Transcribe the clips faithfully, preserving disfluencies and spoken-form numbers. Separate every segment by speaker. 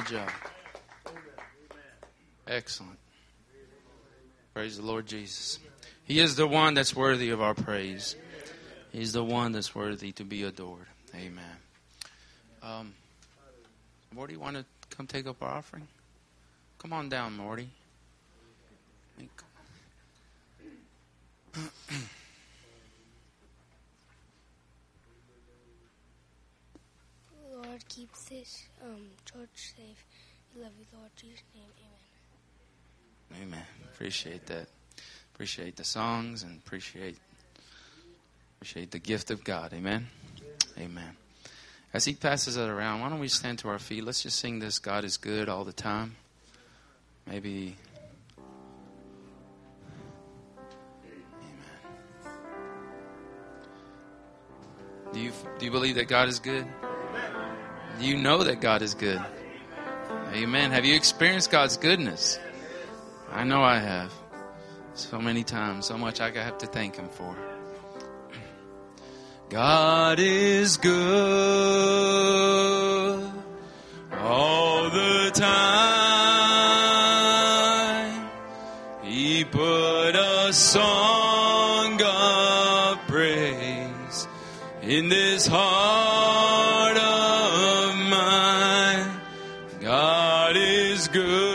Speaker 1: Good job. Excellent. Praise the Lord Jesus. He is the one that's worthy of our praise. He's the one that's worthy to be adored. Amen. Um, Morty, want to come take up our offering? Come on down, Morty.
Speaker 2: Lord, keep this um, church safe. We love you, Lord. In Jesus' name, amen.
Speaker 1: Amen. Appreciate that. Appreciate the songs and appreciate appreciate the gift of God. Amen. Amen. As he passes it around, why don't we stand to our feet? Let's just sing this, God is good all the time. Maybe. Amen. Do you do you believe that God is good? Do you know that God is good? Amen. Have you experienced God's goodness? I know I have. So many times, so much I have to thank Him for. God is good all the time. He put a song of praise in this heart of mine. God is good.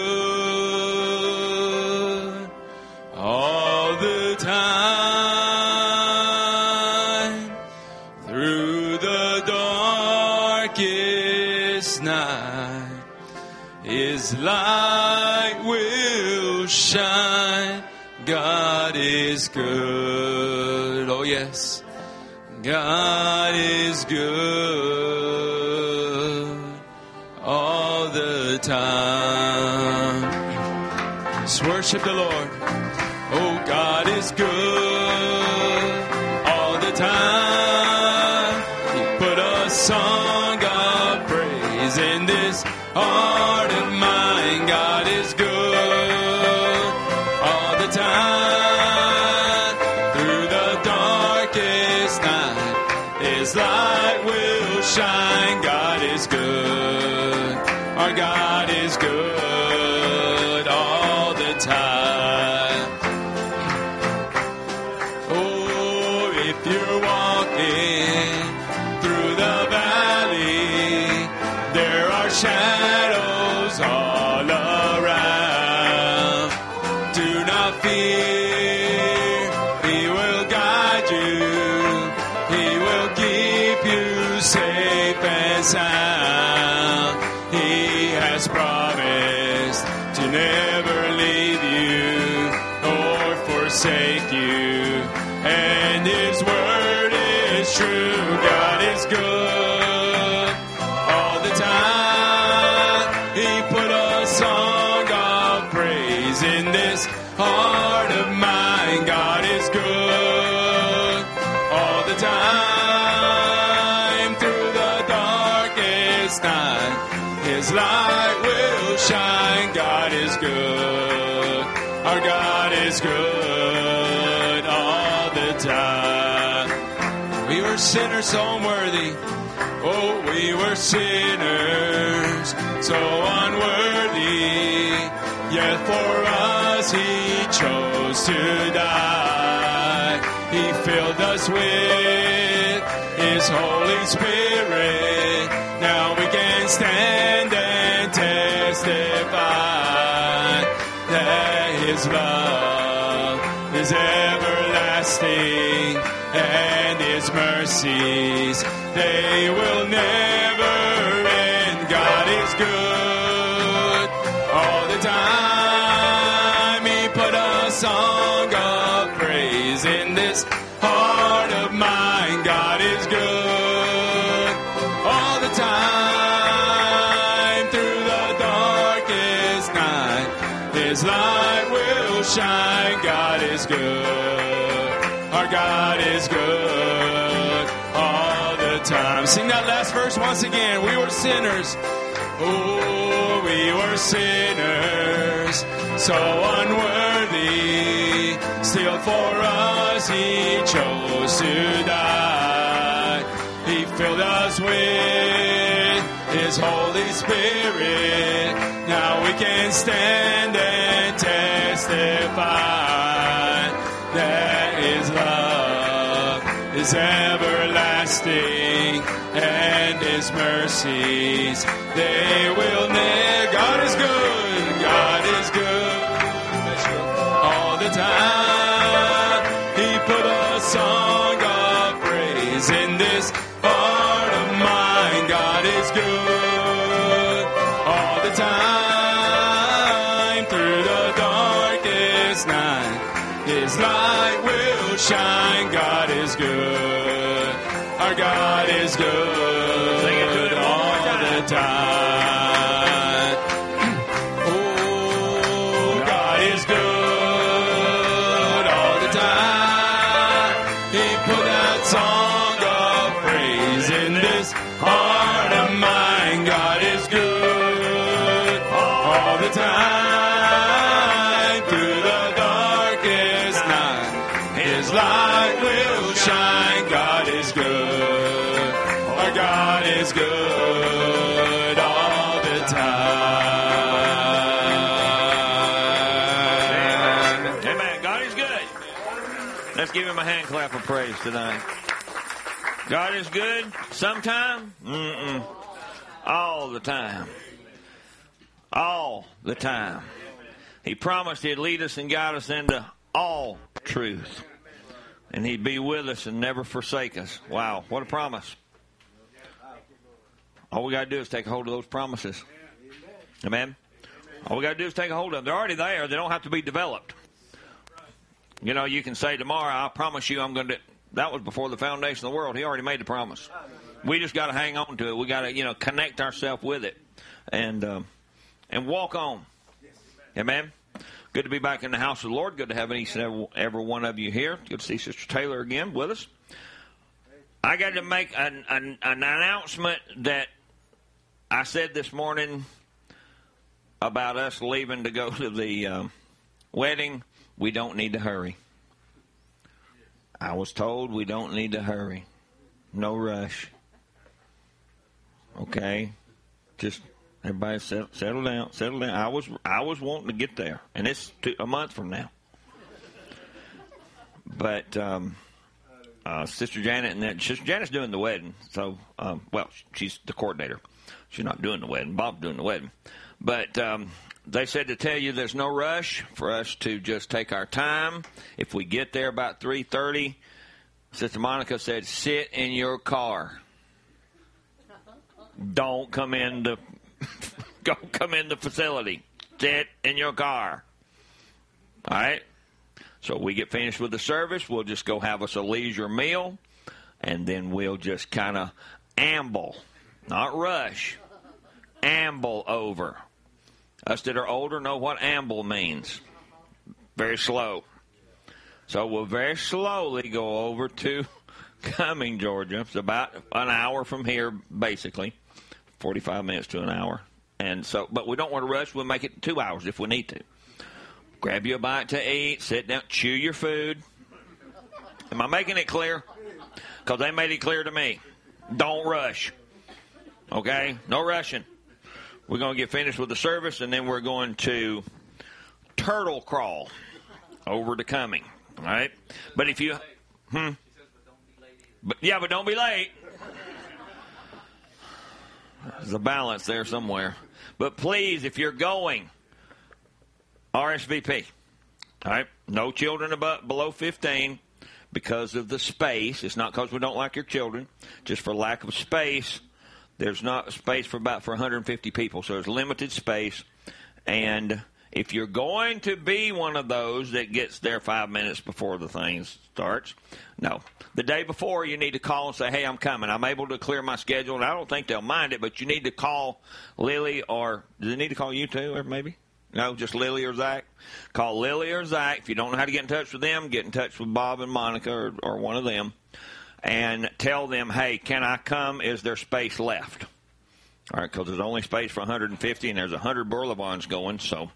Speaker 1: Light will shine. God is good. Oh yes, God is good all the time. Just worship the Lord. Oh, God is good all the time. He put a song of praise in this heart of mine. God is good all the time. Through the darkest night, His light will shine. God is good. Our God is good all the time. Oh, if you're walking through the valley, there are shadows all around. Do not fear, He will guide you. He will keep you safe and sound. He has promised to never leave you or forsake you. And His word is true. God is good all the time. He put a song of praise in this heart of mine. God is good all the time. Through the darkest night, His light will shine. God is good. Our God is good all the time. We were sinners so unworthy. Oh, we were sinners, so unworthy, yet for us He chose to die. He filled us with His Holy Spirit. Now we can stand and testify that His love is everlasting and His mercies, they will never end. God is good all the time. He put a song of praise in this heart of mine. God is good all the time. Through the darkest night, His light will shine. God is good. Our God is good all the time. Sing that last verse once again. We were sinners. Oh, we were sinners, so unworthy. Still for us He chose to die. He filled us with His Holy Spirit. Now we can stand and testify that His love is everlasting and His mercies, they will never. God is good. God is good. All the time. He put a song of praise in this heart of mine. God is good all the time. Through the darkest night, His light will shine. God is good. Our God is good. Sing it to Him all the time. Oh, God is good all the time. He put that song of praise in this heart of mine. God is good all the time. Through the darkest night, His light will shine. God is good. Our God is good all the time.
Speaker 3: Amen. Amen. God is good. Let's give Him a hand clap of praise tonight. God is good sometime? Mm-mm. All the time. All the time. He promised He'd lead us and guide us into all truth. And He'd be with us and never forsake us. Wow, what a promise. All we got to do is take a hold of those promises. Amen? All we got to do is take a hold of them. They're already there. They don't have to be developed. You know, you can say tomorrow, I promise you I'm going to... That was before the foundation of the world. He already made the promise. We just got to hang on to it. We got to, you know, connect ourselves with it. And, um, and walk on. Amen? Good to be back in the house of the Lord. Good to have each and every, every one of you here. Good to see Sister Taylor again with us. I got to make an, an, an announcement that I said this morning about us leaving to go to the um, wedding. We don't need to hurry. I was told we don't need to hurry. No rush. Okay? Just... Everybody settle, settle down, settle down. I was I was wanting to get there, and it's two, a month from now. But um, uh, Sister Janet and then Sister Janet's doing the wedding. So, um, well, she's the coordinator. She's not doing the wedding. Bob's doing the wedding. But um, they said to tell you there's no rush for us to just take our time. If we get there about three thirty, Sister Monica said, sit in your car. Don't come in the Go come in the facility. Sit in your car. All right? So we get finished with the service. We'll just go have us a leisure meal. And then we'll just kind of amble. Not rush. Amble over. Us that are older know what amble means. Very slow. So we'll very slowly go over to Cumming, Georgia. It's about an hour from here, basically. forty-five minutes to an hour. And so, but we don't want to rush. We'll make it two hours if we need to. Grab you a bite to eat, sit down, chew your food. Am I making it clear? Because they made it clear to me. Don't rush. Okay? No rushing. We're going to get finished with the service, and then we're going to turtle crawl over to Cumming. All right? But if you... Hmm? But, yeah, but don't be late. There's a balance there somewhere. But please, if you're going, R S V P. All right? No children above, below fifteen because of the space. It's not because we don't like your children. Just for lack of space. There's not space for about for one hundred fifty people. So there's limited space. And if you're going to be one of those that gets there five minutes before the thing starts, no. The day before, you need to call and say, hey, I'm coming. I'm able to clear my schedule. And I don't think they'll mind it, but you need to call Lily or, do they need to call you too, or maybe? No, just Lily or Zach. Call Lily or Zach. If you don't know how to get in touch with them, get in touch with Bob and Monica or, or one of them. And tell them, hey, can I come? Is there space left? All right, because there's only space for one hundred fifty, and there's one hundred Bourlevons going, so.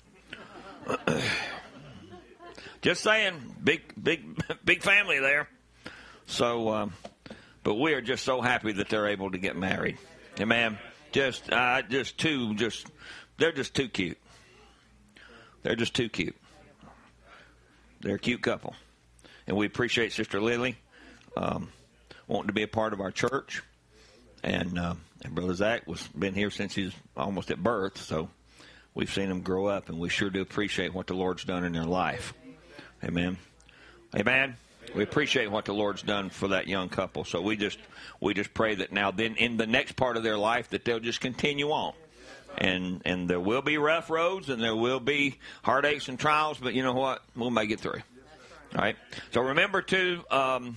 Speaker 3: Just saying, big, big, big family there. So, um, but we are just so happy that they're able to get married. Amen. Just, uh, just too, just, they're just too cute. They're just too cute. They're a cute couple. And we appreciate Sister Lily um, wanting to be a part of our church. And, uh, and Brother Zach was been here since he's almost at birth, so we've seen him grow up, and we sure do appreciate what the Lord's done in their life. Amen. Amen. We appreciate what the Lord's done for that young couple. So we just we just pray that now then in the next part of their life that they'll just continue on. And and there will be rough roads and there will be heartaches and trials, but you know what? We'll make it through. All right. So remember to, um,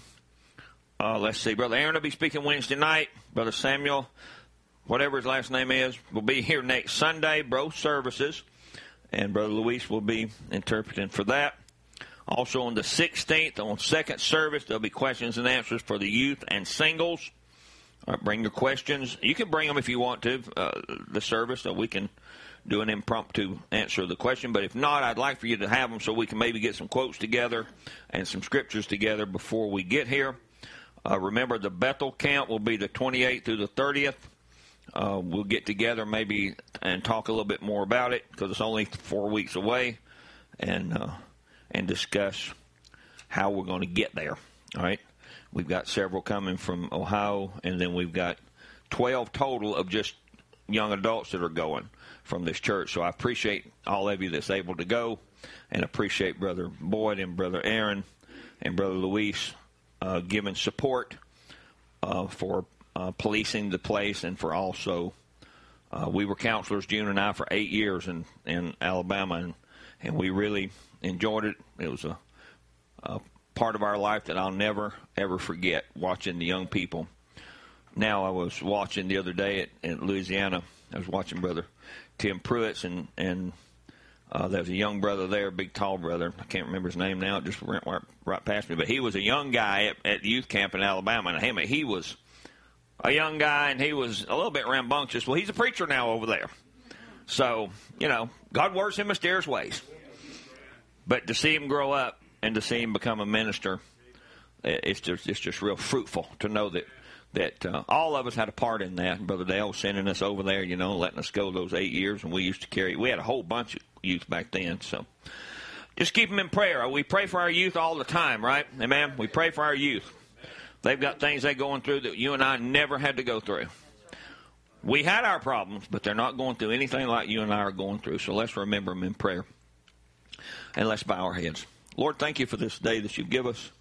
Speaker 3: uh, let's see, Brother Aaron will be speaking Wednesday night. Brother Samuel, whatever his last name is, will be here next Sunday, both services. And Brother Luis will be interpreting for that. Also on the sixteenth, on second service, there'll be questions and answers for the youth and singles. All right, bring your questions. You can bring them if you want to, uh, the service, so we can do an impromptu answer of the question. But if not, I'd like for you to have them so we can maybe get some quotes together and some scriptures together before we get here. Uh, remember, the Bethel camp will be the twenty-eighth through the thirtieth. Uh, we'll get together maybe and talk a little bit more about it because it's only four weeks away. And... Uh, and discuss how we're going to get there, all right? We've got several coming from Ohio, and then we've got twelve total of just young adults that are going from this church. So I appreciate all of you that's able to go, and appreciate Brother Boyd and Brother Aaron and Brother Luis uh, giving support uh, for uh, policing the place and for also, uh, we were counselors, June and I, for eight years in, in Alabama, and, and we really enjoyed it. It was a, a part of our life that I'll never, ever forget, watching the young people. Now I was watching the other day at, at Louisiana. I was watching Brother Tim Pruitt's, and, and uh, there was a young brother there, a big, tall brother. I can't remember his name now. It just went right, right past me. But he was a young guy at, at youth camp in Alabama. And him, he was a young guy, and he was a little bit rambunctious. Well, he's a preacher now over there. So, you know, God works in mysterious ways. But to see him grow up and to see him become a minister, it's just it's just real fruitful to know that that uh, all of us had a part in that. Brother Dale sending us over there, you know, letting us go those eight years, and we used to carry. We had a whole bunch of youth back then, so just keep them in prayer. We pray for our youth all the time, right? Amen. We pray for our youth. They've got things they're going through that you and I never had to go through. We had our problems, but they're not going through anything like you and I are going through. So let's remember them in prayer. And let's bow our heads. Lord, thank you for this day that you give us.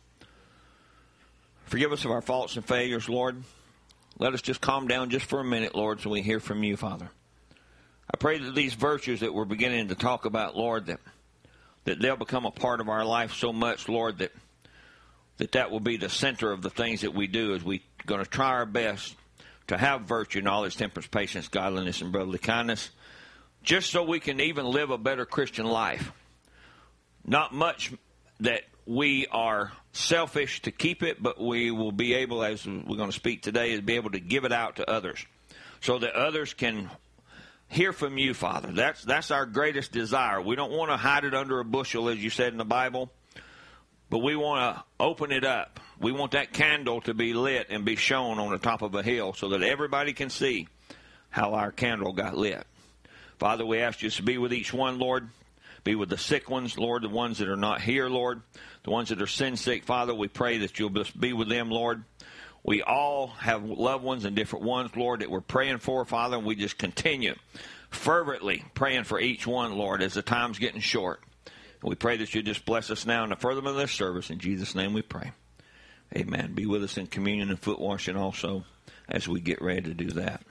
Speaker 3: Forgive us of our faults and failures, Lord. Let us just calm down just for a minute, Lord, so we hear from you, Father. I pray that these virtues that we're beginning to talk about, Lord, that that they'll become a part of our life so much, Lord, that that, that will be the center of the things that we do as we're going to try our best to have virtue, knowledge, temperance, patience, godliness, and brotherly kindness, just so we can even live a better Christian life. Not much that we are selfish to keep it, but we will be able, as we're going to speak today, is be able to give it out to others so that others can hear from you, Father. That's that's our greatest desire. We don't want to hide it under a bushel, as you said in the Bible, but we want to open it up. We want that candle to be lit and be shown on the top of a hill so that everybody can see how our candle got lit. Father, we ask you to be with each one, Lord. Be with the sick ones, Lord, the ones that are not here, Lord, the ones that are sin sick. Father, we pray that you'll just be with them, Lord. We all have loved ones and different ones, Lord, that we're praying for, Father, and we just continue fervently praying for each one, Lord, as the time's getting short. And we pray that you just bless us now in the furtherance of this service. In Jesus' name we pray. Amen. Be with us in communion and foot washing also as we get ready to do that.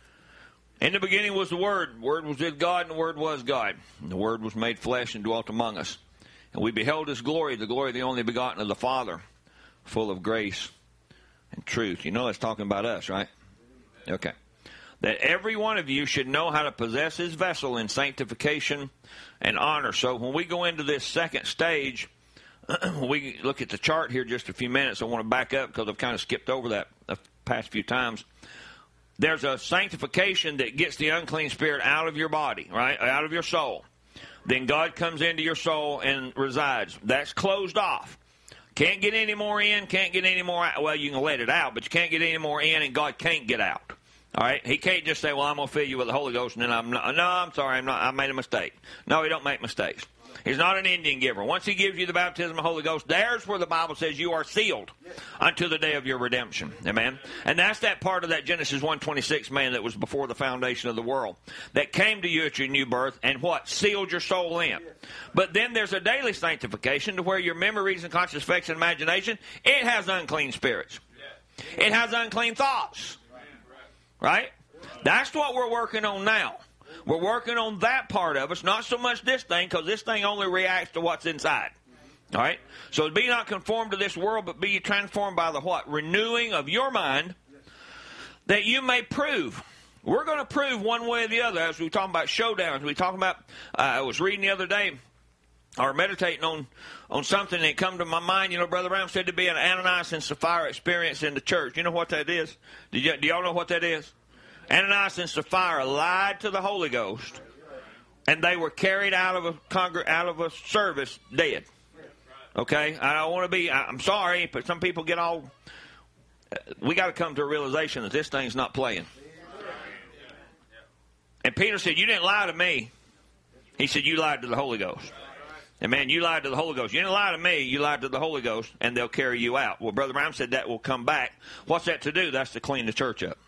Speaker 3: In the beginning was the Word. The Word was with God, and the Word was God. And the Word was made flesh and dwelt among us. And we beheld his glory, the glory of the only begotten of the Father, full of grace and truth. You know that's talking about us, right? Okay. That every one of you should know how to possess his vessel in sanctification and honor. So when we go into this second stage, when we look at the chart here just a few minutes, I want to back up because I've kind of skipped over that the past few times. There's a sanctification that gets the unclean spirit out of your body, right, out of your soul. Then God comes into your soul and resides. That's closed off. Can't get any more in, can't get any more out. Well, you can let it out, but you can't get any more in, and God can't get out. All right? He can't just say, well, I'm going to fill you with the Holy Ghost, and then I'm not. No, I'm sorry, I'm not, I made a mistake. No, he don't make mistakes. He's not an Indian giver. Once he gives you the baptism of the Holy Ghost, there's where the Bible says you are sealed unto the day of your redemption. Amen? And that's that part of that Genesis one twenty-six man that was before the foundation of the world, that came to you at your new birth and what? Sealed your soul in. But then there's a daily sanctification to where your memories and conscious affects and imagination, it has unclean spirits. It has unclean thoughts. Right? That's what we're working on now. We're working on that part of us, not so much this thing, because this thing only reacts to what's inside. All right? So be not conformed to this world, but be transformed by the what? Renewing of your mind, that you may prove. We're going to prove one way or the other, as we talk about showdowns. We talk about, uh, I was reading the other day, or meditating on, on something that come to my mind. You know, Brother Brown said to be an Ananias and Sapphira experience in the church. You know what that is? Do, you, do y'all know what that is? Ananias and Sapphira lied to the Holy Ghost, and they were carried out of a congr- out of a service dead. Okay, I don't want to be. I'm sorry, but some people get all. We got to come to a realization that this thing's not playing. And Peter said, "You didn't lie to me." He said, "You lied to the Holy Ghost." And man, you lied to the Holy Ghost. You didn't lie to me. You lied to the Holy Ghost, and they'll carry you out. Well, Brother Brown said that will come back. What's that to do? That's to clean the church up.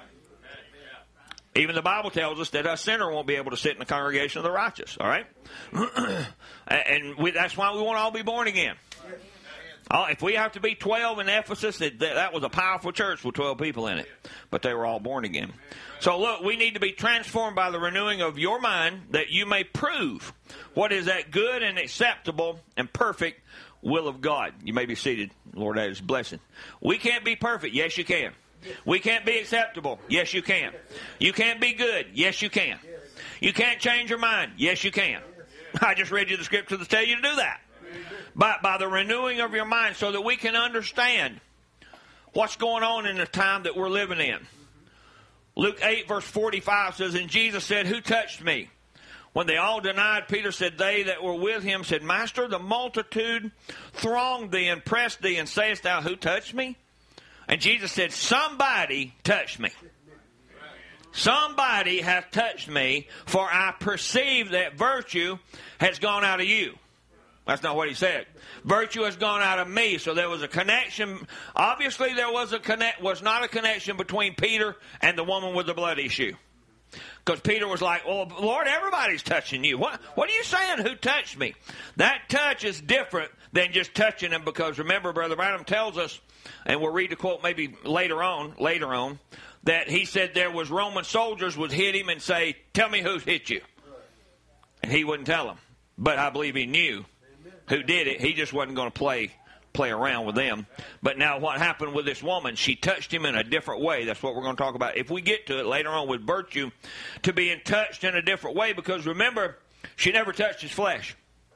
Speaker 3: Even the Bible tells us that a sinner won't be able to sit in the congregation of the righteous. All right? And we, that's why we want to all be born again. Uh, if we have to be twelve in Ephesus, it, that was a powerful church with twelve people in it. But they were all born again. So look, we need to be transformed by the renewing of your mind, that you may prove what is that good and acceptable and perfect will of God. You may be seated. Lord, that is a blessing. We can't be perfect. Yes, you can. We can't be acceptable. Yes, you can. You can't be good. Yes, you can. You can't change your mind. Yes, you can. I just read you the scripture to tell you to do that. By, by the renewing of your mind, so that we can understand what's going on in the time that we're living in. Luke eight verse forty-five says, and Jesus said, who touched me? When they all denied, Peter said, they that were with him said, Master, the multitude thronged thee and pressed thee, and sayest thou, who touched me? And Jesus said, somebody touched me. Somebody has touched me, for I perceive that virtue has gone out of you. That's not what he said. Virtue has gone out of me. So there was a connection. Obviously, there was a connect, was not a connection between Peter and the woman with the blood issue. Because Peter was like, well, Lord, everybody's touching you. What, what are you saying? Who touched me? That touch is different than just touching him, because remember, Brother Branham tells us, and we'll read the quote maybe later on, later on, that he said there was Roman soldiers would hit him and say, tell me who's hit you. And he wouldn't tell them. But I believe he knew who did it. He just wasn't going to play play around with them. But now what happened with this woman, she touched him in a different way. That's what we're going to talk about. If we get to it later on with virtue, to being touched in a different way, because remember, she never touched his flesh.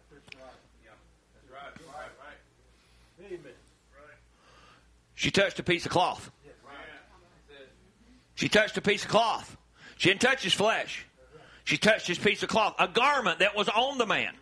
Speaker 3: She touched a piece of cloth. She touched a piece of cloth. She didn't touch his flesh. She touched his piece of cloth, a garment that was on the man.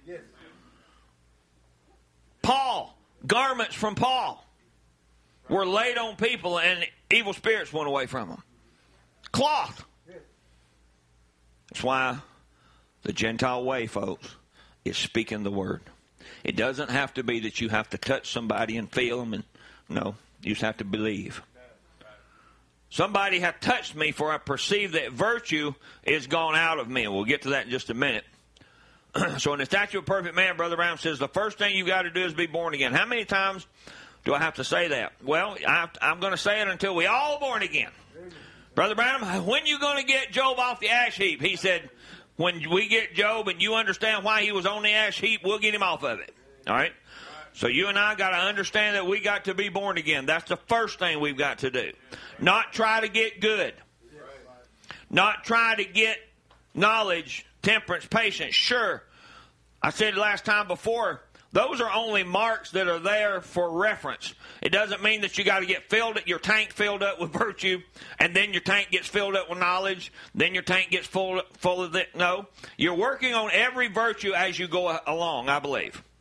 Speaker 3: Paul, garments from Paul were laid on people and evil spirits went away from them. Cloth. That's why the Gentile way, folks, is speaking the word. It doesn't have to be that you have to touch somebody and feel them. And no, you just have to believe. Somebody hath touched me, for I perceive that virtue is gone out of me. And we'll get to that in just a minute. So in the statute of perfect man, Brother Brown says, the first thing you got to do is be born again. How many times do I have to say that? Well, I have to, I'm going to say it until we all born again. Amen. Brother Brown, when you going to get Job off the ash heap? He said, when we get Job and you understand why he was on the ash heap, we'll get him off of it. All right? So you and I got to understand that we got to be born again. That's the first thing we've got to do. Not try to get good. Not try to get knowledge, temperance, patience. Sure, I said last time before, those are only marks that are there for reference. It doesn't mean that you got to get filled, your tank filled up with virtue, and then your tank gets filled up with knowledge, then your tank gets full, full of it. No, you're working on every virtue as you go along, I believe.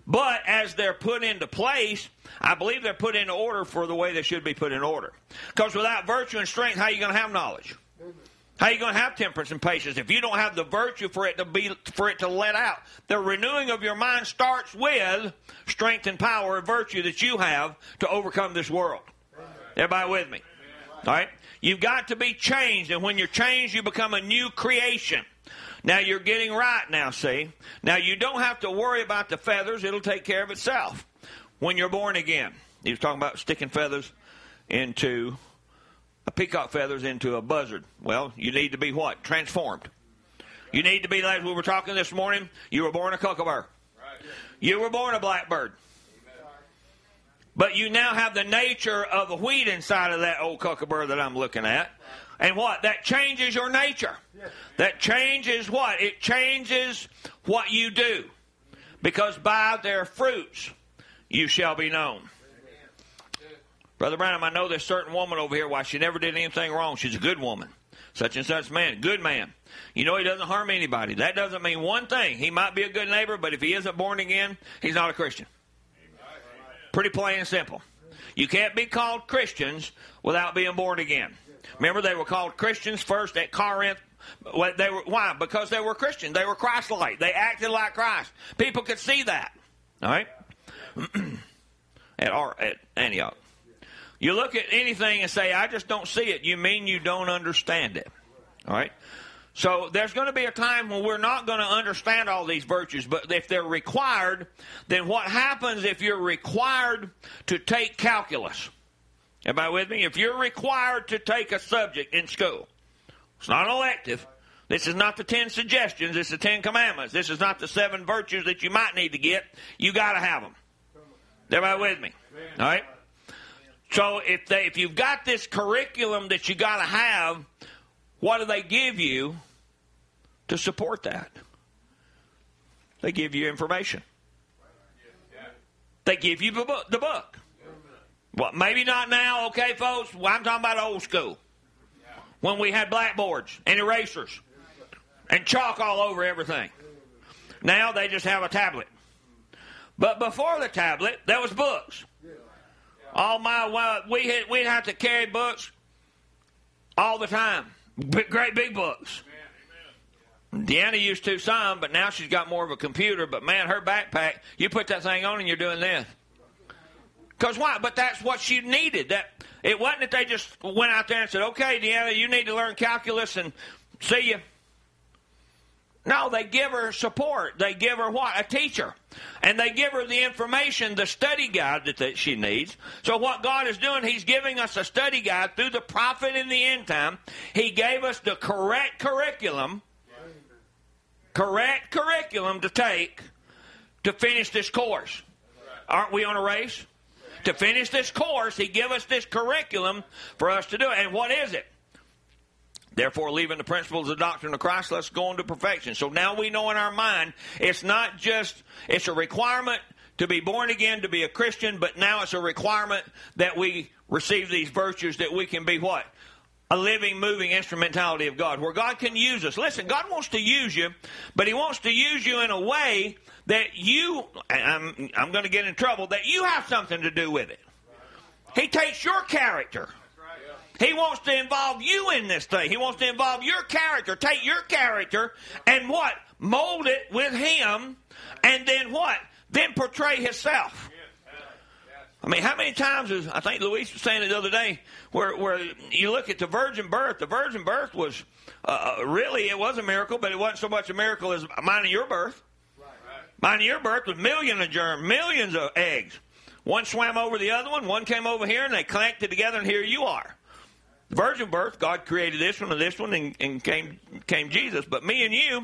Speaker 3: But as they're put into place, I believe they're put into order for the way they should be put in order. Because without virtue and strength, how are you going to have knowledge? How are you going to have temperance and patience if you don't have the virtue for it to be for it to let out? The renewing of your mind starts with strength and power and virtue that you have to overcome this world. Everybody with me? All right? You've got to be changed, and when you're changed, you become a new creation. Now, you're getting right now, see? Now, you don't have to worry about the feathers. It'll take care of itself when you're born again. He was talking about sticking feathers into, a peacock feathers into a buzzard. Well, you need to be what? Transformed. You need to be, like we were talking this morning, you were born a kookaburra. You were born a blackbird. But you now have the nature of the wheat inside of that old kookaburra that I'm looking at. And what? That changes your nature. That changes what? It changes what you do. Because by their fruits you shall be known. Brother Branham, I know this certain woman over here, why she never did anything wrong. She's a good woman. Such and such man. Good man. You know he doesn't harm anybody. That doesn't mean one thing. He might be a good neighbor, but if he isn't born again, he's not a Christian. Pretty plain and simple. You can't be called Christians without being born again. Remember, they were called Christians first at Corinth. They were, why? Because they were Christians. They were Christ-like. They acted like Christ. People could see that. All right? at, at Antioch. You look at anything and say, I just don't see it. You mean you don't understand it. All right? So there's going to be a time when we're not going to understand all these virtues, but if they're required, then what happens if you're required to take calculus? Everybody with me? If you're required to take a subject in school, it's not an elective. This is not the ten suggestions. This is the Ten Commandments. This is not the seven virtues that you might need to get. You got to have them. Everybody with me? All right? So if they, if you've got this curriculum that you got to have, what do they give you to support that? They give you information. They give you the book. The book. Well, maybe not now, okay, folks? Well, I'm talking about old school. When we had blackboards and erasers and chalk all over everything. Now they just have a tablet. But before the tablet, there was books. All my well, we had, we'd have to carry books all the time. Big, great big books. Deanna used to some, but now she's got more of a computer. But man, her backpack, you put that thing on and you're doing this. Because why? But that's what she needed. That it wasn't that they just went out there and said, okay, Deanna, you need to learn calculus and see you. No, they give her support. They give her what? A teacher. And they give her the information, the study guide that, that she needs. So what God is doing, He's giving us a study guide through the prophet in the end time. He gave us the correct curriculum, correct curriculum to take to finish this course. Aren't we on a race? To finish this course, He gave us this curriculum for us to do it. And what is it? Therefore, leaving the principles of the doctrine of Christ, let's go on to perfection. So now we know in our mind, it's not just, it's a requirement to be born again, to be a Christian, but now it's a requirement that we receive these virtues, that we can be what? A living, moving instrumentality of God, where God can use us. Listen, God wants to use you, but He wants to use you in a way that you, I'm, I'm going to get in trouble, that you have something to do with it. He takes your character. He wants to involve you in this thing. He wants to involve your character. Take your character and what? Mold it with Him. And then what? Then portray Himself. I mean, how many times is, I think Louise was saying it the other day, where, where you look at the virgin birth. The virgin birth was, uh, really, it was a miracle, but it wasn't so much a miracle as mine and your birth. Mine and your birth was millions of germs, millions of eggs. One swam over the other one, one came over here, and they connected together, and here you are. The virgin birth, God created this one and this one, and, and came came Jesus. But me and you,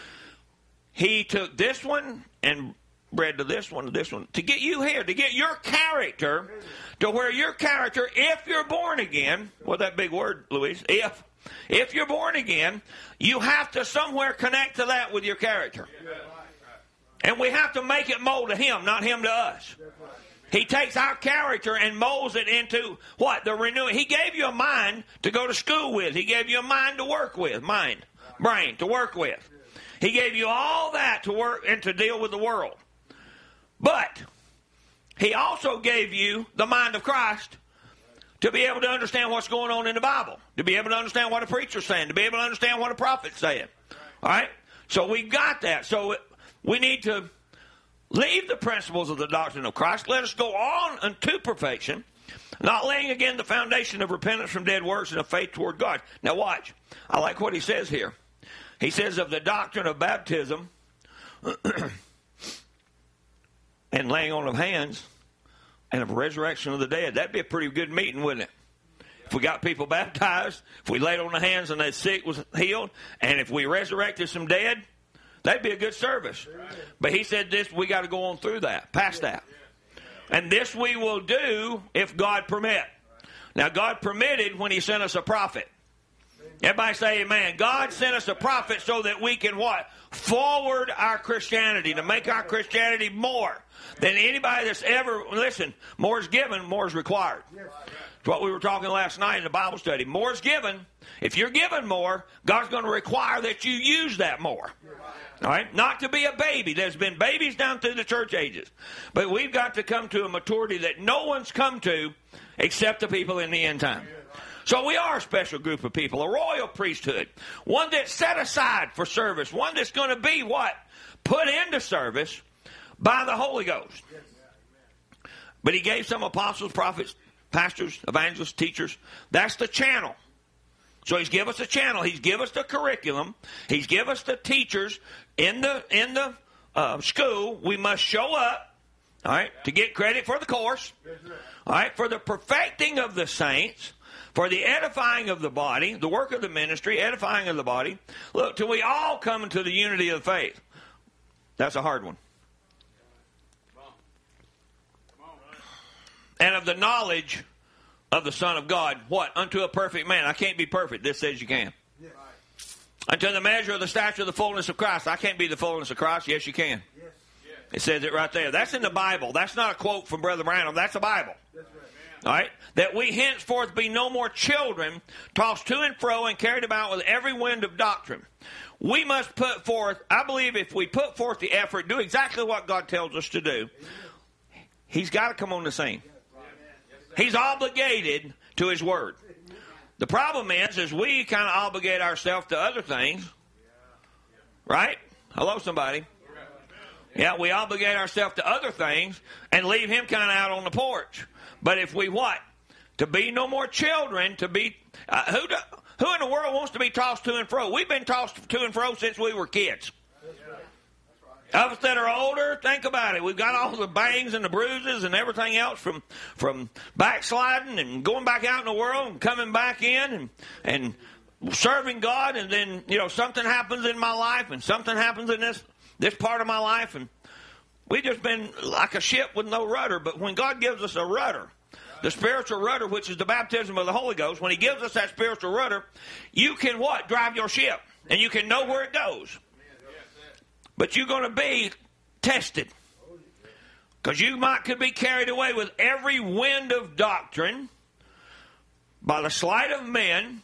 Speaker 3: He took this one and bred to this one to this one to get you here, to get your character to where your character, if you're born again, what's that big word, Louise? If. If you're born again, you have to somewhere connect to that with your character. And we have to make it mold to Him, not Him to us. He takes our character and molds it into what? The renewing. He gave you a mind to go to school with. He gave you a mind to work with. Mind. Brain to work with. He gave you all that to work and to deal with the world. But he also gave you the mind of Christ to be able to understand what's going on in the Bible, to be able to understand what a preacher's saying, to be able to understand what a prophet's saying. All right? So we've got that. So we need to leave the principles of the doctrine of Christ. Let us go on unto perfection, not laying again the foundation of repentance from dead works and of faith toward God. Now watch. I like what he says here. He says of the doctrine of baptism and laying on of hands and of resurrection of the dead. That'd be a pretty good meeting, wouldn't it? If we got people baptized, if we laid on the hands and the sick was healed, and if we resurrected some dead, that'd be a good service. But he said this, we got to go on through that, past that. And this we will do if God permit. Now, God permitted when he sent us a prophet. Everybody say amen. God sent us a prophet so that we can what? Forward our Christianity, to make our Christianity more than anybody that's ever, listen, more is given, more is required. It's what we were talking last night in the Bible study. More is given. If you're given more, God's going to require that you use that more. All right? Not to be a baby. There's been babies down through the church ages. But we've got to come to a maturity that no one's come to except the people in the end time. So we are a special group of people, a royal priesthood, one that's set aside for service, one that's going to be what? Put into service by the Holy Ghost. But he gave some apostles, prophets, pastors, evangelists, teachers. That's the channel. So he's give us a channel. He's give us the curriculum. He's give us the teachers in the in the uh, school. We must show up, all right, to get credit for the course, all right, for the perfecting of the saints, for the edifying of the body, the work of the ministry, edifying of the body. Look, till we all come into the unity of the faith. That's a hard one. And of the knowledge of the Son of God, what? Unto a perfect man. I can't be perfect. This says you can. Yes. Unto the measure of the stature of the fullness of Christ. I can't be the fullness of Christ. Yes, you can. Yes. It says it right there. That's in the Bible. That's not a quote from Brother Branham. That's the Bible. That's right. All right? That we henceforth be no more children, tossed to and fro and carried about with every wind of doctrine. We must put forth, I believe if we put forth the effort, do exactly what God tells us to do, he's got to come on the scene. He's obligated to his word. The problem is, is we kind of obligate ourselves to other things. Right? Hello, somebody. Yeah, we obligate ourselves to other things and leave him kind of out on the porch. But if we what? To be no more children, to be... Uh, who, do, who in the world wants to be tossed to and fro? We've been tossed to and fro since we were kids. Of us that are older, think about it. We've got all the bangs and the bruises and everything else from from backsliding and going back out in the world and coming back in and and serving God. And then, you know, something happens in my life and something happens in this this part of my life. And we've just been like a ship with no rudder. But when God gives us a rudder, the spiritual rudder, which is the baptism of the Holy Ghost, when he gives us that spiritual rudder, you can what? Drive your ship. And you can know where it goes. But you're going to be tested. Because you might could be carried away with every wind of doctrine by the sleight of men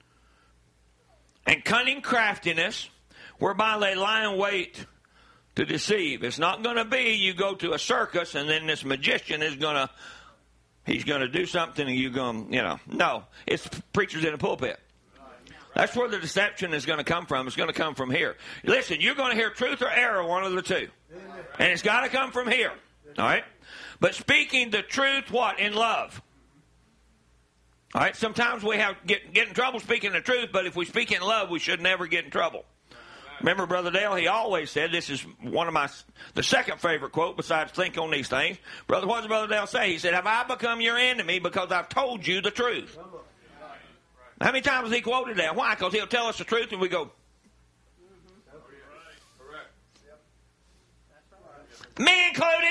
Speaker 3: and cunning craftiness, whereby they lie in wait to deceive. It's not going to be you go to a circus and then this magician is going to, he's going to do something and you're going, you know. No, it's preachers in a pulpit. That's where the deception is going to come from. It's going to come from here. Listen, you're going to hear truth or error, one of the two. And it's got to come from here. All right? But speaking the truth, what? In love. All right? Sometimes we have get, get in trouble speaking the truth, but if we speak in love, we should never get in trouble. Remember Brother Dale, he always said, this is one of my, the second favorite quote besides think on these things. Brother, what does Brother Dale say? He said, have I become your enemy because I've told you the truth? How many times has he quoted that? Why? Because he'll tell us the truth and we go, me included.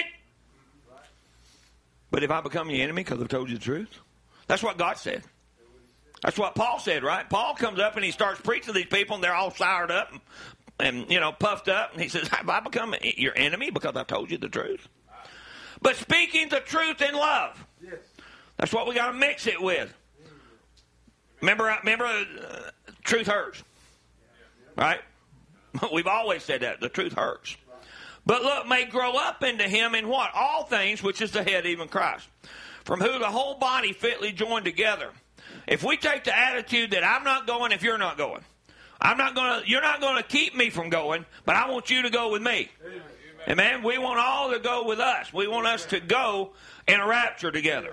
Speaker 3: But if I become your enemy because I've told you the truth? That's what God said. That's what Paul said, right? Paul comes up and he starts preaching to these people and they're all soured up and, and you know, puffed up. And he says, have I become your enemy because I've told you the truth? But speaking the truth in love. That's what we got to mix it with. Remember, remember, uh, truth hurts, right? We've always said that. The truth hurts. But look, may grow up into him in what? All things, which is the head, even Christ. From who the whole body fitly joined together. If we take the attitude that I'm not going if you're not going. I'm not going to, you're not going to keep me from going, but I want you to go with me. Amen. Amen. We want all to go with us. We want us to go in a rapture together.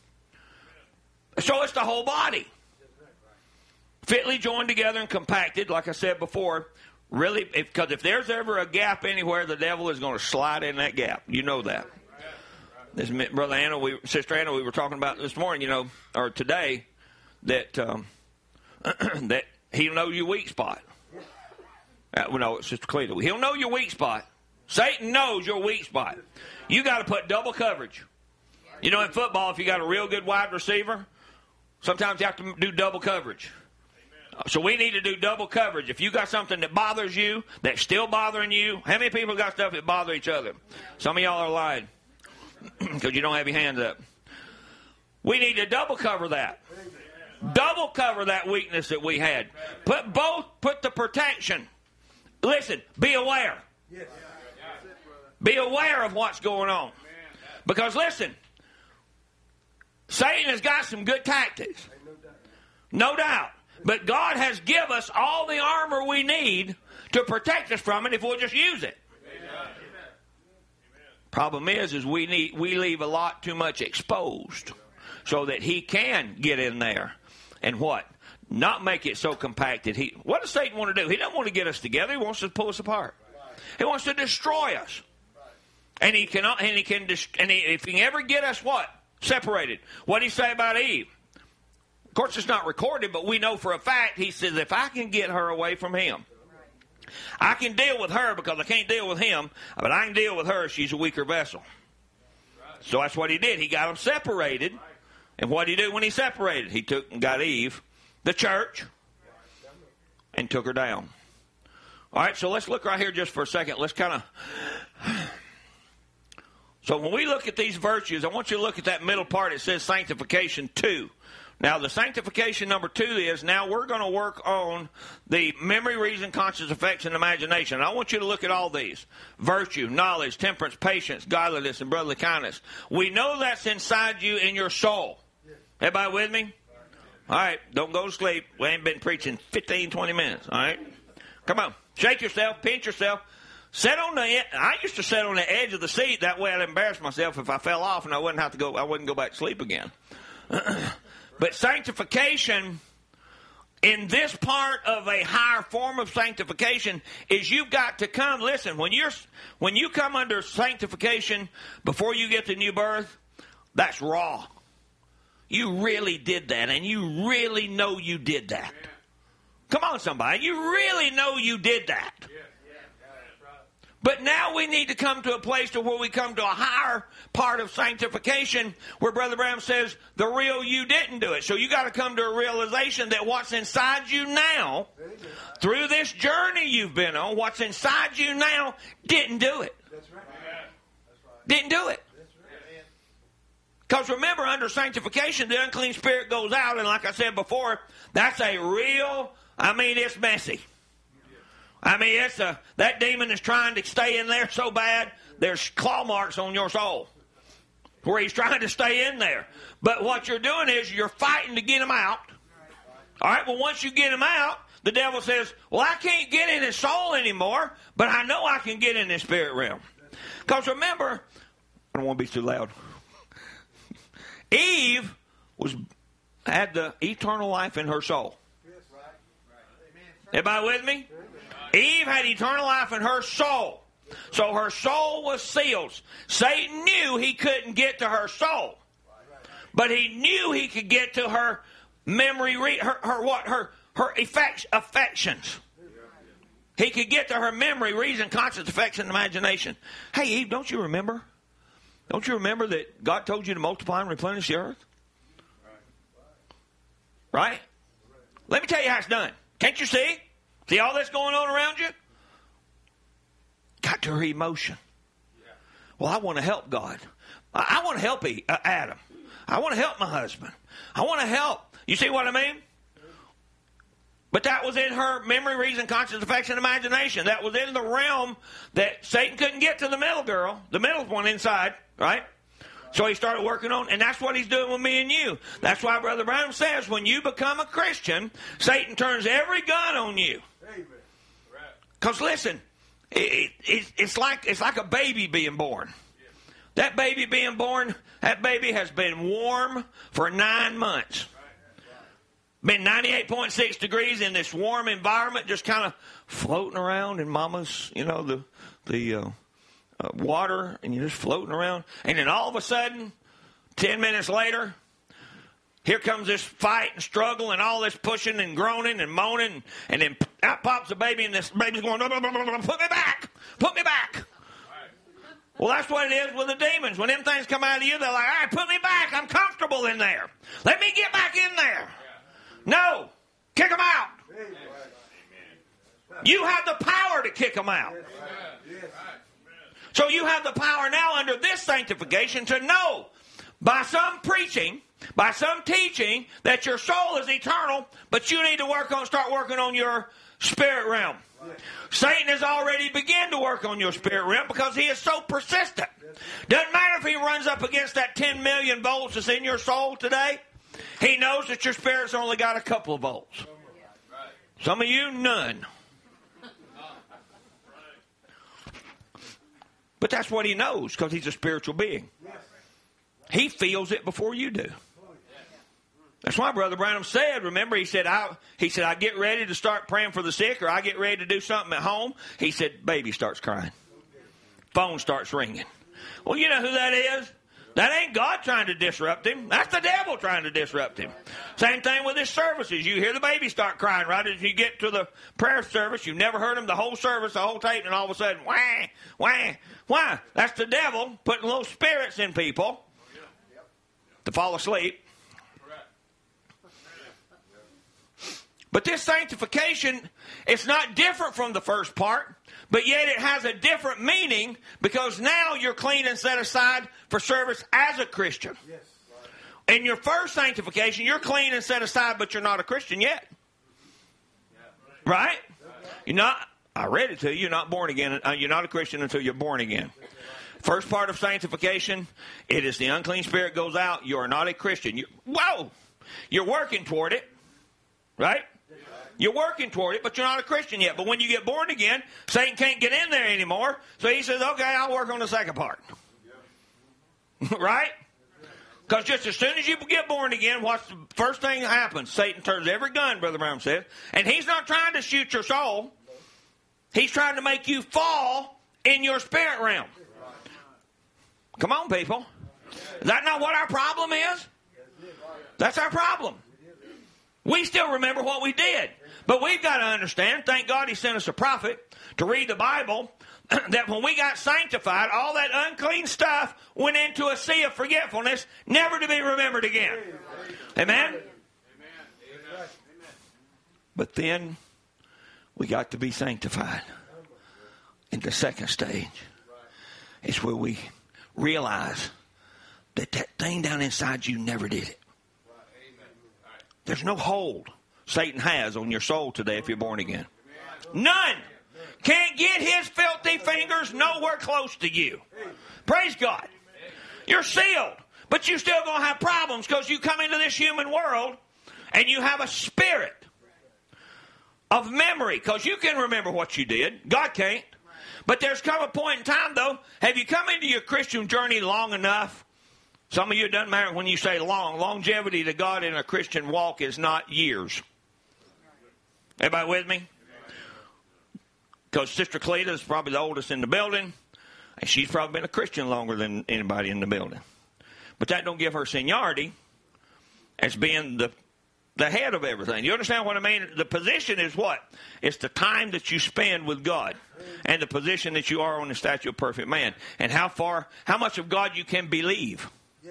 Speaker 3: So it's the whole body. Fitly joined together and compacted, like I said before. Really, because if, if there's ever a gap anywhere, the devil is going to slide in that gap. You know that. This, Brother Anna, we, Sister Anna, we were talking about this morning, you know, or today, that um, that he'll know your weak spot. Uh, well, no, it's Sister Cleta. He'll know your weak spot. Satan knows your weak spot. You got to put double coverage. You know, in football, if you got a real good wide receiver, sometimes you have to do double coverage. So we need to do double coverage. If you got something that bothers you, that's still bothering you, how many people got stuff that bother each other? Some of y'all are lying because you don't have your hands up. We need to double cover that. Double cover that weakness that we had. Put both, put the protection. Listen, be aware. Be aware of what's going on. Because listen, Satan has got some good tactics. No doubt. But God has given us all the armor we need to protect us from it if we'll just use it. Amen. Problem is, is we need we leave a lot too much exposed so that he can get in there and what? Not make it so compacted. He, what does Satan want to do? He doesn't want to get us together. He wants to pull us apart. He wants to destroy us. And he cannot. And he can. And he, if he can ever get us what? Separated. What did he say about Eve? Of course, it's not recorded, but we know for a fact, he says, if I can get her away from him, I can deal with her because I can't deal with him, but I can deal with her. She's a weaker vessel. So that's what he did. He got them separated. And what did he do when he separated? He took and got Eve, the church, and took her down. All right, so let's look right here just for a second. Let's kind of... So when we look at these virtues, I want you to look at that middle part. It says sanctification two. Now, the sanctification number two is now we're going to work on the memory, reason, conscience, affection, and imagination. And I want you to look at all these. Virtue, knowledge, temperance, patience, godliness, and brotherly kindness. We know that's inside you in your soul. Everybody with me? All right, don't go to sleep. We ain't been preaching fifteen, twenty minutes. All right? Come on. Shake yourself, pinch yourself. Sit on the. I used to sit on the edge of the seat. That way I'd embarrass myself if I fell off and I wouldn't have to go. I wouldn't go back to sleep again. But sanctification, in this part of a higher form of sanctification, is you've got to come. Listen, when you're when you come under sanctification before you get the new birth, that's raw. You really did that, and you really know you did that. Come on, somebody. You really know you did that. But now we need to come to a place to where we come to a higher part of sanctification where Brother Branham says the real you didn't do it. So you got to come to a realization that what's inside you now, through this journey you've been on, what's inside you now didn't do it. That's right. Didn't do it. Because remember, under sanctification, the unclean spirit goes out, and like I said before, that's a real, I mean, it's messy. I mean, it's a, that demon is trying to stay in there so bad, there's claw marks on your soul where he's trying to stay in there. But what you're doing is you're fighting to get him out. All right, well, once you get him out, the devil says, well, I can't get in his soul anymore, but I know I can get in his spirit realm. Because remember, I don't want to be too loud. Eve was had the eternal life in her soul. Everybody with me? Eve had eternal life in her soul. So her soul was sealed. Satan knew he couldn't get to her soul. But he knew he could get to her memory, her, her what? Her, her effect, affections. He could get to her memory, reason, conscience, affection, imagination. Hey, Eve, don't you remember? Don't you remember that God told you to multiply and replenish the earth? Right? Let me tell you how it's done. Can't you see? See all that's going on around you? Got to her emotion. Well, I want to help God. I, I want to help uh, Adam. I want to help my husband. I want to help. You see what I mean? But that was in her memory, reason, conscience, affection, imagination. That was in the realm that Satan couldn't get to the middle girl, the middle one inside, right? So he started working on, and that's what he's doing with me and you. That's why Brother Branham says when you become a Christian, Satan turns every gun on you. Because listen, it, it, it's like it's like a baby being born. That baby being born, that baby has been warm for nine months. Been ninety-eight point six degrees in this warm environment, just kind of floating around in mama's, you know, the the uh, uh, water, and you're just floating around. And then all of a sudden, ten minutes later, here comes this fight and struggle and all this pushing and groaning and moaning. And then out pops the baby, and this baby's going, put me back, put me back. Well, that's what it is with the demons. When them things come out of you, they're like, all right, put me back. I'm comfortable in there. Let me get back in there. No, kick them out. You have the power to kick them out. So you have the power now under this sanctification to know by some preaching, by some teaching, that your soul is eternal, but you need to work on, start working on your spirit realm. Satan has already begun to work on your spirit realm because he is so persistent. Doesn't matter if he runs up against that ten million volts that's in your soul today. He knows that your spirit's only got a couple of volts. Some of you, none. But that's what he knows because he's a spiritual being. He feels it before you do. That's why Brother Branham said, remember, he said, I, he said, I get ready to start praying for the sick, or I get ready to do something at home. He said, baby starts crying. Phone starts ringing. Well, you know who that is? That ain't God trying to disrupt him. That's the devil trying to disrupt him. Same thing with his services. You hear the baby start crying right as you get to the prayer service. You've never heard him the whole service, the whole tape, and all of a sudden, wah, wah. Why? That's the devil putting little spirits in people to fall asleep. But this sanctification, it's not different from the first part, but yet it has a different meaning because now you're clean and set aside for service as a Christian. Yes. In your first sanctification, you're clean and set aside, but you're not a Christian yet. Right? You're not, I read it to you, you're not born again. Uh, you're not a Christian until you're born again. First part of sanctification, it is the unclean spirit goes out. You are not a Christian. You, whoa! You're working toward it. Right? You're working toward it, but you're not a Christian yet. But when you get born again, Satan can't get in there anymore. So he says, okay, I'll work on the second part. Right? Because just as soon as you get born again, what's the first thing that happens? Satan turns every gun, Brother Brown says. And he's not trying to shoot your soul. He's trying to make you fall in your spirit realm. Come on, people. Is that not what our problem is? That's our problem. We still remember what we did. But we've got to understand, thank God he sent us a prophet to read the Bible, that when we got sanctified, all that unclean stuff went into a sea of forgetfulness, never to be remembered again. Amen? Amen. But then we got to be sanctified. In the second stage is where we realize that that thing down inside you never did it. There's no hold Satan has on your soul today if you're born again. None. Can't get his filthy fingers nowhere close to you. Praise God. You're sealed. But you're still going to have problems because you come into this human world and you have a spirit of memory because you can remember what you did. God can't. But there's come a point in time, though, have you come into your Christian journey long enough? Some of you, it doesn't matter when you say long. Longevity to God in a Christian walk is not years. Everybody with me? Because Sister Cleta is probably the oldest in the building, and she's probably been a Christian longer than anybody in the building. But that don't give her seniority as being the the head of everything. You understand what I mean? The position is what? It's the time that you spend with God and the position that you are on the statue of perfect man and how far, how much of God you can believe.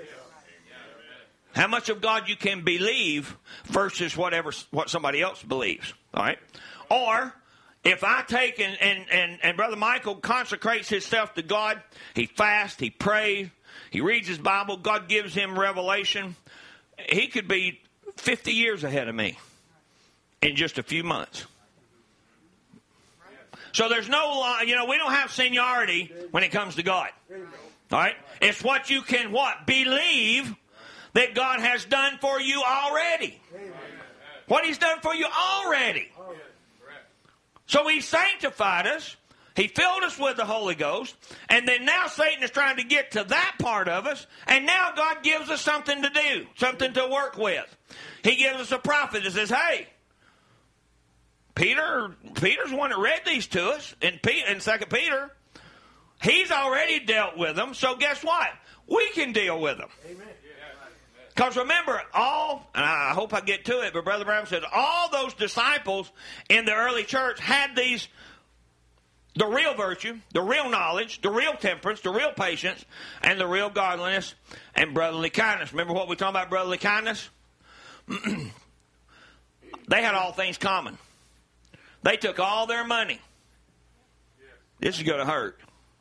Speaker 3: How much of God you can believe versus whatever what somebody else believes. All right? Or if I take and, and, and, and Brother Michael consecrates himself to God, he fasts, he prays, he reads his Bible, God gives him revelation, he could be fifty years ahead of me in just a few months. So there's no, you know, we don't have seniority when it comes to God. All right? It's what you can, what? Believe that God has done for you already. What He's done for you already. So He sanctified us. He filled us with the Holy Ghost. And then now Satan is trying to get to that part of us. And now God gives us something to do, something to work with. He gives us a prophet that says, hey, Peter, Peter's the one that read these to us in, Peter, in Second Peter. He's already dealt with them. So guess what? We can deal with them. Because remember, all, and I hope I get to it, but Brother Brown says, all those disciples in the early church had these, the real virtue, the real knowledge, the real temperance, the real patience, and the real godliness and brotherly kindness. Remember what we talked about brotherly kindness? They had all things common. They took all their money. This is going to hurt.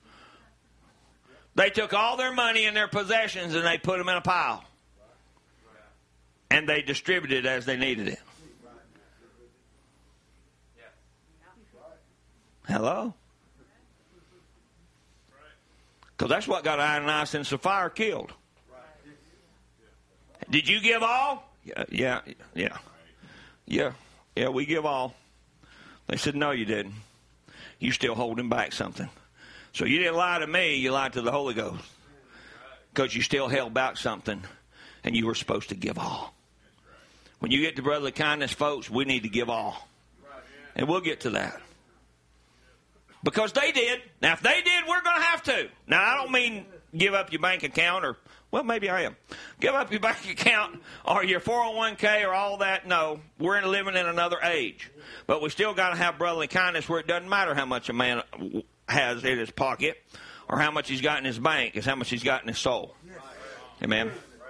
Speaker 3: They took all their money and their possessions and they put them in a pile. And they distributed as they needed it. Hello? Because that's what got Ananias and Sapphira killed. Did you give all? Yeah, yeah, yeah. Yeah, yeah, we give all. They said, no, you didn't. You still holding back something. So you didn't lie to me, you lied to the Holy Ghost. Because you still held back something, and you were supposed to give all. When you get to brotherly kindness, folks, we need to give all. And we'll get to that. Because they did. Now, if they did, we're going to have to. Now, I don't mean give up your bank account or, well, maybe I am. Give up your bank account or your four oh one k or all that. No, we're living in another age. But we still got to have brotherly kindness where it doesn't matter how much a man has in his pocket or how much he's got in his bank. It's how much he's got in his soul. Amen.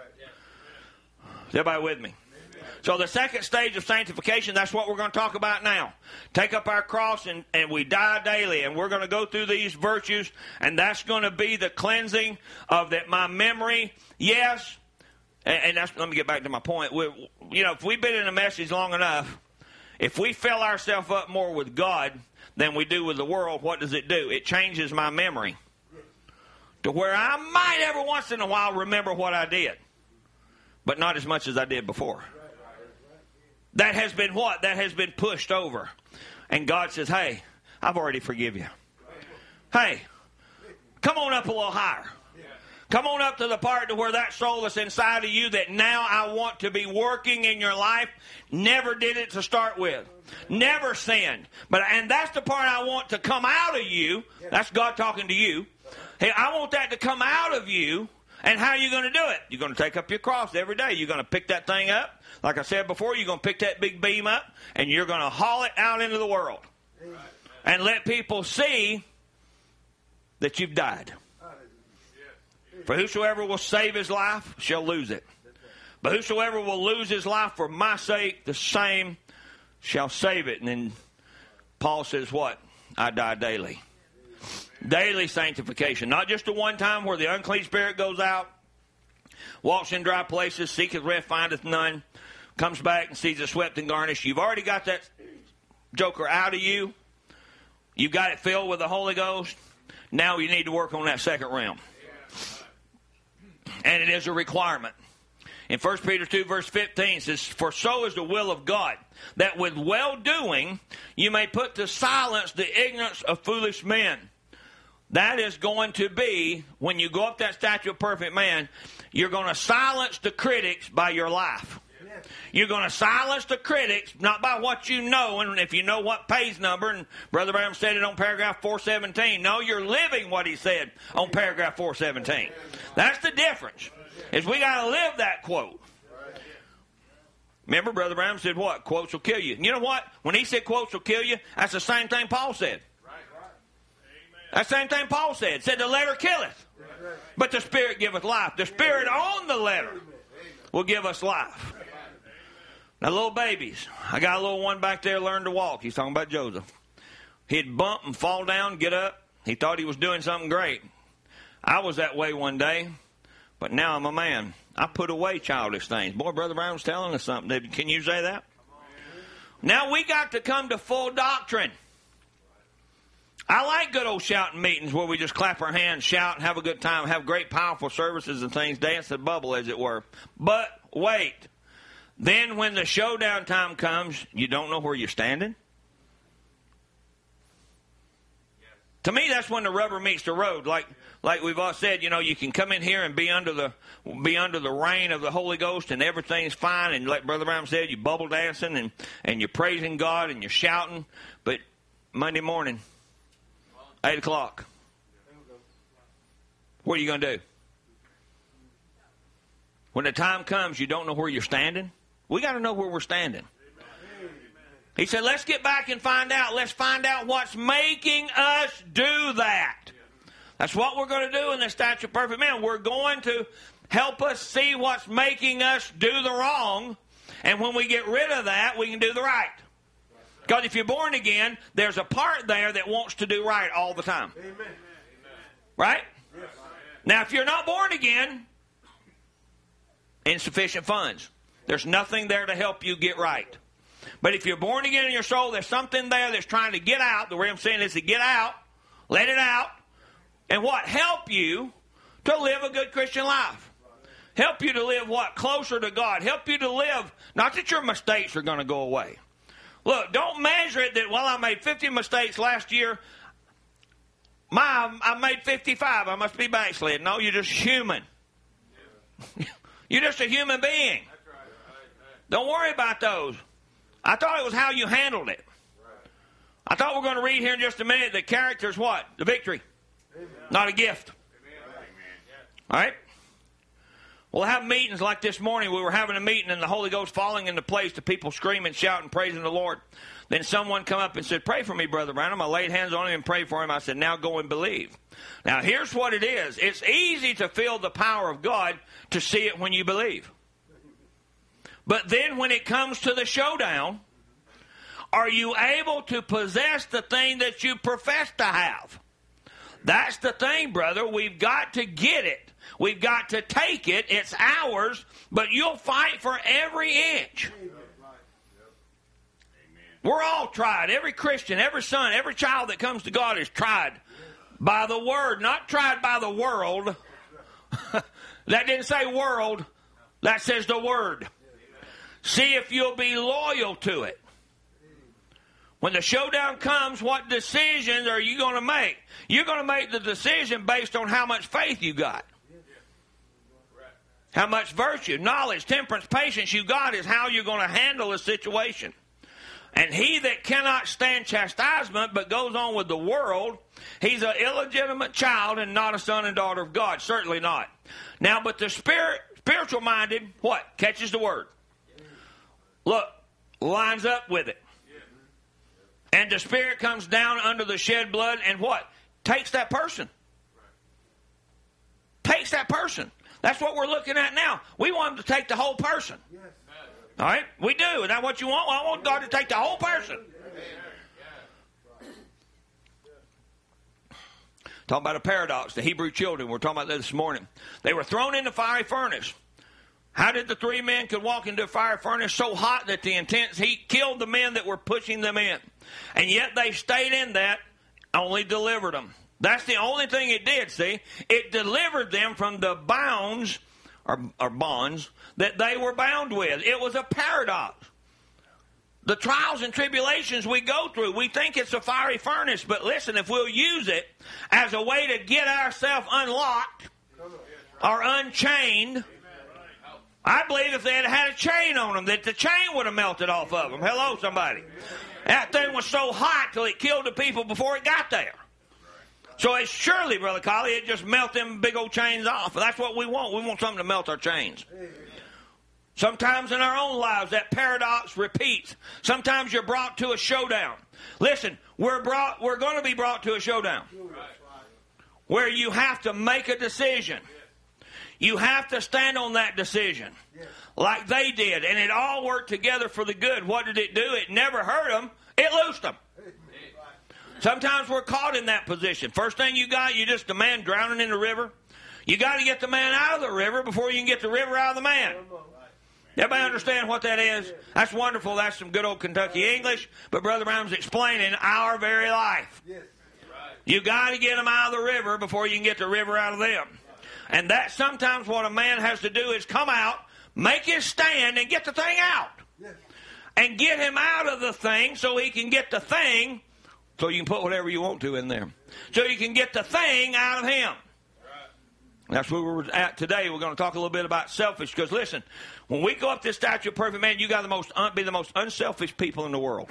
Speaker 3: Is everybody with me? So the second stage of sanctification, that's what we're going to talk about now. Take up our cross and, and we die daily. And we're going to go through these virtues. And that's going to be the cleansing of that my memory. Yes. And, and that's, let me get back to my point. We, you know, if we've been in a message long enough, if we fill ourselves up more with God than we do with the world, what does it do? It changes my memory to where I might every once in a while remember what I did. But not as much as I did before. That has been what? That has been pushed over. And God says, hey, I've already forgiven you. Hey, come on up a little higher. Come on up to the part to where that soul that's inside of you that now I want to be working in your life. Never did it to start with. Never sinned. But and that's the part I want to come out of you. That's God talking to you. Hey, I want that to come out of you. And how are you going to do it? You're going to take up your cross every day. You're going to pick that thing up. Like I said before, you're going to pick that big beam up, and you're going to haul it out into the world. And let people see that you've died. For whosoever will save his life shall lose it. But whosoever will lose his life for my sake, the same shall save it. And then Paul says what? I die daily. Daily sanctification. Not just the one time where the unclean spirit goes out, walks in dry places, seeketh rest, findeth none, comes back and sees it swept and garnished. You've already got that joker out of you. You've got it filled with the Holy Ghost. Now you need to work on that second realm. And it is a requirement. In First Peter two, verse fifteen, it says, for so is the will of God, that with well-doing you may put to silence the ignorance of foolish men. That is going to be, when you go up that statue of perfect man, you're going to silence the critics by your life. You're going to silence the critics, not by what you know, and if you know what page number, and Brother Branham said it on paragraph four seventeen. No, you're living what he said on paragraph four seventeen. That's the difference, is we got to live that quote. Remember, Brother Branham said what? Quotes will kill you. You know what? When he said quotes will kill you, that's the same thing Paul said. That same thing Paul said. Said the letter killeth, but the Spirit giveth life. The Spirit on the letter will give us life. Now, little babies. I got a little one back there learned to walk. He's talking about Joseph. He'd bump and fall down, get up. He thought he was doing something great. I was that way one day, but now I'm a man. I put away childish things. Boy, Brother Brown was telling us something. Can you say that? Now we got to come to full doctrine. I like good old shouting meetings where we just clap our hands, shout, and have a good time, have great, powerful services and things, dance and bubble, as it were. But wait. Then when the showdown time comes, you don't know where you're standing? To me, that's when the rubber meets the road. Like like we've all said, you know, you can come in here and be under the be under the reign of the Holy Ghost and everything's fine. And like Brother Brown said, you bubble dancing and, and you're praising God and you're shouting. But Monday morning, eight o'clock, what are you going to do? When the time comes, you don't know where you're standing. We got to know where we're standing. He said, let's get back and find out. Let's find out what's making us do that. That's what we're going to do in the Statue of Perfect Man. We're going to help us see what's making us do the wrong. And when we get rid of that, we can do the right. Because if you're born again, there's a part there that wants to do right all the time. Amen. Right? Yes. Now, if you're not born again, insufficient funds. There's nothing there to help you get right. But if you're born again in your soul, there's something there that's trying to get out. The way I'm saying is to get out, let it out, and what? Help you to live a good Christian life. Help you to live what? Closer to God. Help you to live, not that your mistakes are going to go away. Look, don't measure it that, well, I made fifty mistakes last year. My, I made fifty-five. I must be backslid. No, you're just human. You're just a human being. Don't worry about those. I thought it was how you handled it. I thought we're going to read here in just a minute that character is what? The victory. Amen. Not a gift. Amen. All right? We'll have meetings like this morning. We were having a meeting and the Holy Ghost falling into place to people screaming, shouting, praising the Lord. Then someone come up and said, pray for me, Brother Branham. I laid hands on him and prayed for him. I said, now go and believe. Now here's what it is. It's easy to feel the power of God to see it when you believe. But then when it comes to the showdown, are you able to possess the thing that you profess to have? That's the thing, brother. We've got to get it. We've got to take it. It's ours, but you'll fight for every inch. We're all tried. Every Christian, every son, every child that comes to God is tried by the Word, not tried by the world. That didn't say world. That says the Word. See if you'll be loyal to it. When the showdown comes, what decisions are you going to make? You're going to make the decision based on how much faith you got. How much virtue, knowledge, temperance, patience you got is how you're going to handle the situation. And he that cannot stand chastisement but goes on with the world, he's an illegitimate child and not a son and daughter of God. Certainly not. Now, but the spirit, spiritual minded, what? Catches the word. Look, lines up with it. And the Spirit comes down under the shed blood and what? Takes that person. Takes that person. That's what we're looking at now. We want him to take the whole person. All right? We do. Is that what you want? Well, I want God to take the whole person. Talking about a paradox. The Hebrew children, we're talking about that this morning. They were thrown in the fiery furnace. How did the three men could walk into a fire furnace so hot that the intense heat killed the men that were pushing them in? And yet they stayed in that, only delivered them. That's the only thing it did, see? It delivered them from the bounds, or, or bonds, that they were bound with. It was a paradox. The trials and tribulations we go through, we think it's a fiery furnace, but listen, if we'll use it as a way to get ourselves unlocked or unchained, I believe if they had had a chain on them, that the chain would have melted off of them. Hello, somebody. That thing was so hot till it killed the people before it got there. So it's surely, Brother Collie, it just melt them big old chains off. That's what we want. We want something to melt our chains. Sometimes in our own lives, that paradox repeats. Sometimes you're brought to a showdown. Listen, we're brought. We're going to be brought to a showdown where you have to make a decision. You have to stand on that decision like they did. And it all worked together for the good. What did it do? It never hurt them. It loosed them. Sometimes we're caught in that position. First thing you got, you just the man drowning in the river. You got to get the man out of the river before you can get the river out of the man. Everybody understand what that is? That's wonderful. That's some good old Kentucky English. But Brother Branham's explaining our very life. You got to get them out of the river before you can get the river out of them. And that's sometimes what a man has to do is come out, make his stand, and get the thing out. And get him out of the thing so he can get the thing, so you can put whatever you want to in there. So you can get the thing out of him. That's where we're at today. We're going to talk a little bit about selfish. Because listen, when we go up this statue of perfect man, you got to the most un- be the most unselfish people in the world.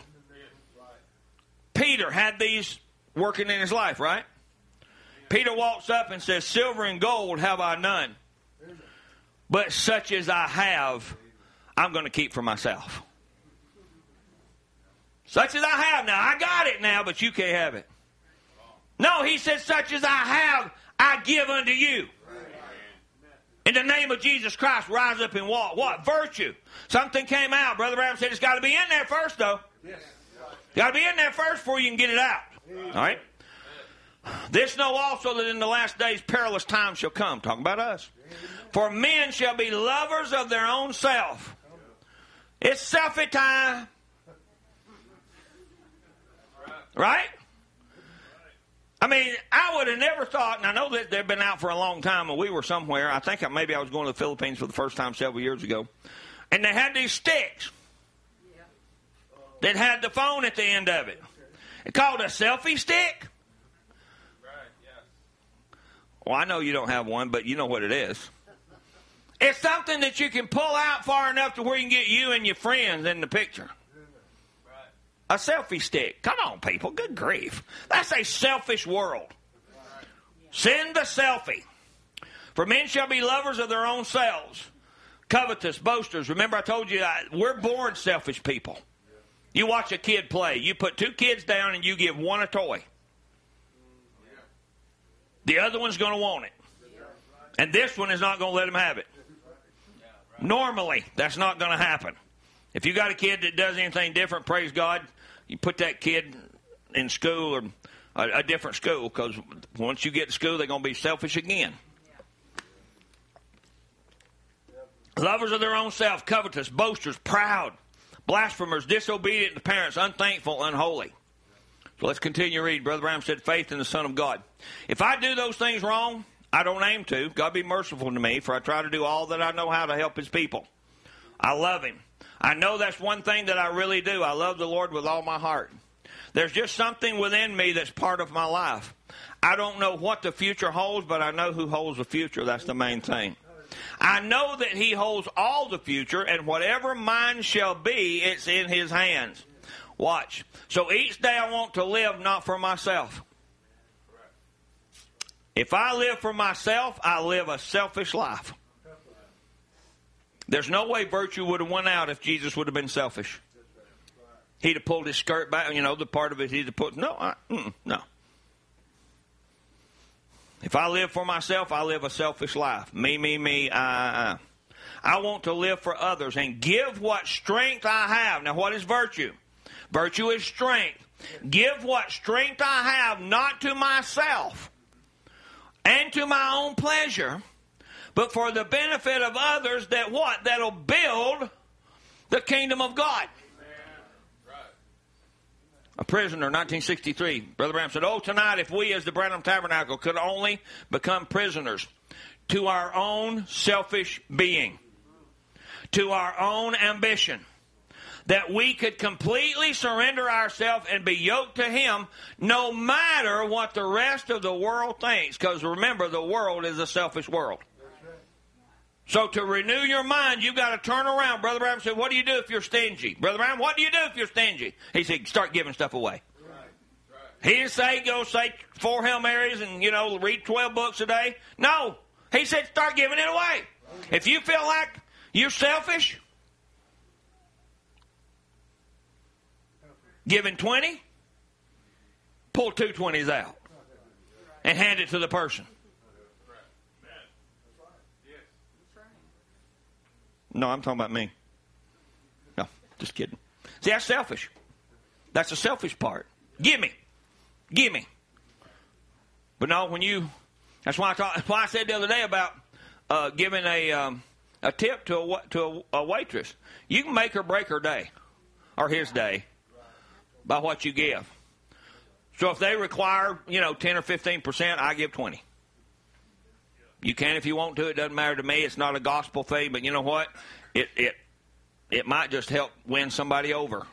Speaker 3: Peter had these working in his life, right? Peter walks up and says, "Silver and gold have I none, but such as I have, I'm going to keep for myself." Such as I have. Now, I got it now, but you can't have it. No, he said, such as I have, I give unto you. In the name of Jesus Christ, rise up and walk. What? Virtue. Something came out. Brother Branham said it's got to be in there first, though. Yes. Got to be in there first before you can get it out. All right? This know also that in the last days perilous times shall come. Talking about us. For men shall be lovers of their own self. It's selfie time. Right? I mean, I would have never thought, and I know that they've been out for a long time, and we were somewhere. I think maybe I was going to the Philippines for the first time several years ago. And they had these sticks that had the phone at the end of it. It's called a selfie stick. Well, I know you don't have one, but you know what it is. It's something that you can pull out far enough to where you can get you and your friends in the picture. A selfie stick. Come on, people. Good grief. That's a selfish world. Send the selfie. For men shall be lovers of their own selves, covetous, boasters. Remember I told you, I, we're born selfish people. You watch a kid play. You put two kids down and you give one a toy. The other one's going to want it. And this one is not going to let him have it. Normally, that's not going to happen. If you got a kid that does anything different, praise God, you put that kid in school or a, a different school, because once you get to school, they're going to be selfish again. Yeah. Lovers of their own self, covetous, boasters, proud, blasphemers, disobedient to parents, unthankful, unholy. So let's continue reading. Brother Branham said, faith in the Son of God. If I do those things wrong, I don't aim to. God be merciful to me, for I try to do all that I know how to help his people. I love him. I know that's one thing that I really do. I love the Lord with all my heart. There's just something within me that's part of my life. I don't know what the future holds, but I know who holds the future. That's the main thing. I know that he holds all the future, and whatever mine shall be, it's in his hands. Watch. So each day I want to live not for myself. If I live for myself, I live a selfish life. There's no way virtue would have won out if Jesus would have been selfish. He'd have pulled his skirt back, you know, the part of it he'd have put, no, I, mm, no. If I live for myself, I live a selfish life. Me, me, me, I, I. I want to live for others and give what strength I have. Now, what is virtue? Virtue is strength. Give what strength I have, not to myself and to my own pleasure, but for the benefit of others, that what? That'll build the kingdom of God. A prisoner, nineteen sixty-three. Brother Branham said, oh, tonight if we as the Branham Tabernacle could only become prisoners to our own selfish being, to our own ambition, that we could completely surrender ourselves and be yoked to him no matter what the rest of the world thinks. Because remember, the world is a selfish world. So to renew your mind, you've got to turn around. Brother Branham said, what do you do if you're stingy? Brother Branham, what do you do if you're stingy? He said, start giving stuff away. Right. Right. He didn't say, go say four Hail Marys and, you know, read twelve books a day. No. He said, start giving it away. Right. If you feel like you're selfish, giving twenty, pull two twenties out and hand it to the person. No, I'm talking about me. No, just kidding. See, that's selfish. That's the selfish part. Give me. Give me. But no, when you, that's why I, talk, that's why I said the other day about uh, giving a, um, a tip to a, to a, a waitress. You can make her break her day or his day by what you give. So if they require, you know, ten or fifteen percent, I give twenty. You can if you want to. It doesn't matter to me. It's not a gospel thing, but you know what? It it it might just help win somebody over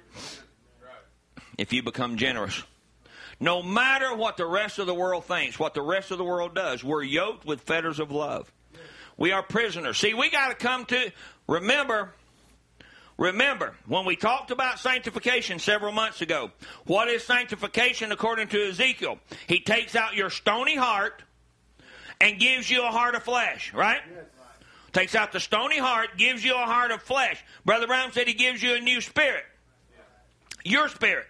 Speaker 3: if you become generous. No matter what the rest of the world thinks, what the rest of the world does, we're yoked with fetters of love. We are prisoners. See, we got to come to, remember, remember, when we talked about sanctification several months ago, what is sanctification according to Ezekiel? He takes out your stony heart and gives you a heart of flesh, right? Yes. Takes out the stony heart, gives you a heart of flesh. Brother Brown said he gives you a new spirit. Your spirit.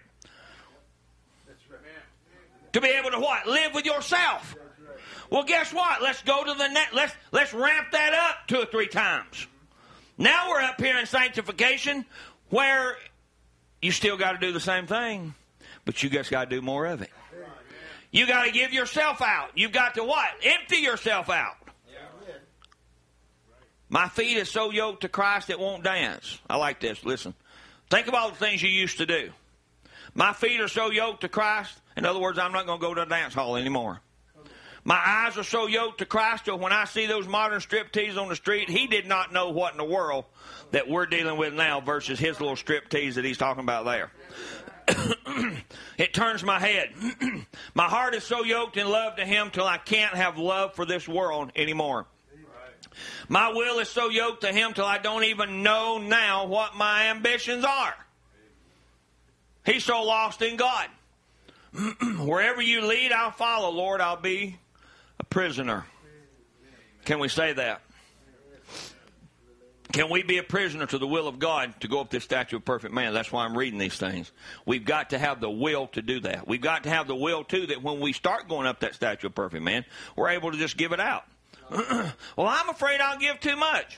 Speaker 3: To be able to what? Live with yourself. Well, guess what? Let's go to the net. Let's let's ramp that up two or three times. Now we're up here in sanctification where you still got to do the same thing, but you just got to do more of it. You got to give yourself out. You've got to what? Empty yourself out. My feet is so yoked to Christ it won't dance. I like this. Listen. Think of all the things you used to do. My feet are so yoked to Christ. In other words, I'm not going to go to a dance hall anymore. My eyes are so yoked to Christ till when I see those modern striptease on the street, he did not know what in the world that we're dealing with now versus his little striptease that he's talking about there. It turns my head. My heart is so yoked in love to him till I can't have love for this world anymore. My will is so yoked to him till I don't even know now what my ambitions are. He's so lost in God. Wherever you lead, I'll follow, Lord. I'll be a prisoner. Can we say that? Can we be a prisoner to the will of God to go up this statue of perfect man? That's why I'm reading these things. We've got to have the will to do that. We've got to have the will, too, that when we start going up that statue of perfect man, we're able to just give it out. Well, I'm afraid I'll give too much.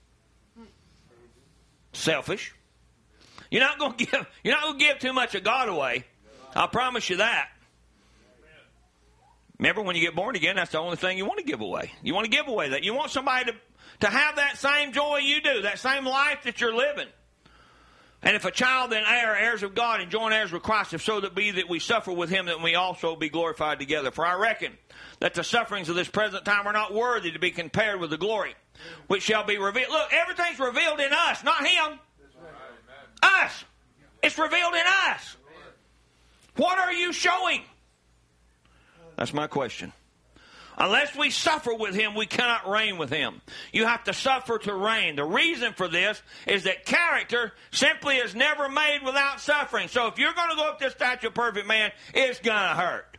Speaker 3: Selfish. You're not going to give. You're not going to give too much of God away. I'll promise you that. Remember, when you get born again, that's the only thing you want to give away. You want to give away that. You want somebody to, to have that same joy you do, that same life that you're living. And if a child, then heir, heirs of God, and joint heirs with Christ, if so that be that we suffer with him, that we also be glorified together. For I reckon that the sufferings of this present time are not worthy to be compared with the glory which shall be revealed. Look, everything's revealed in us, not him. Us. It's revealed in us. What are you showing? That's my question. Unless we suffer with him, we cannot reign with him. You have to suffer to reign. The reason for this is that character simply is never made without suffering. So if you're going to go up this statue of perfect man, it's going to hurt.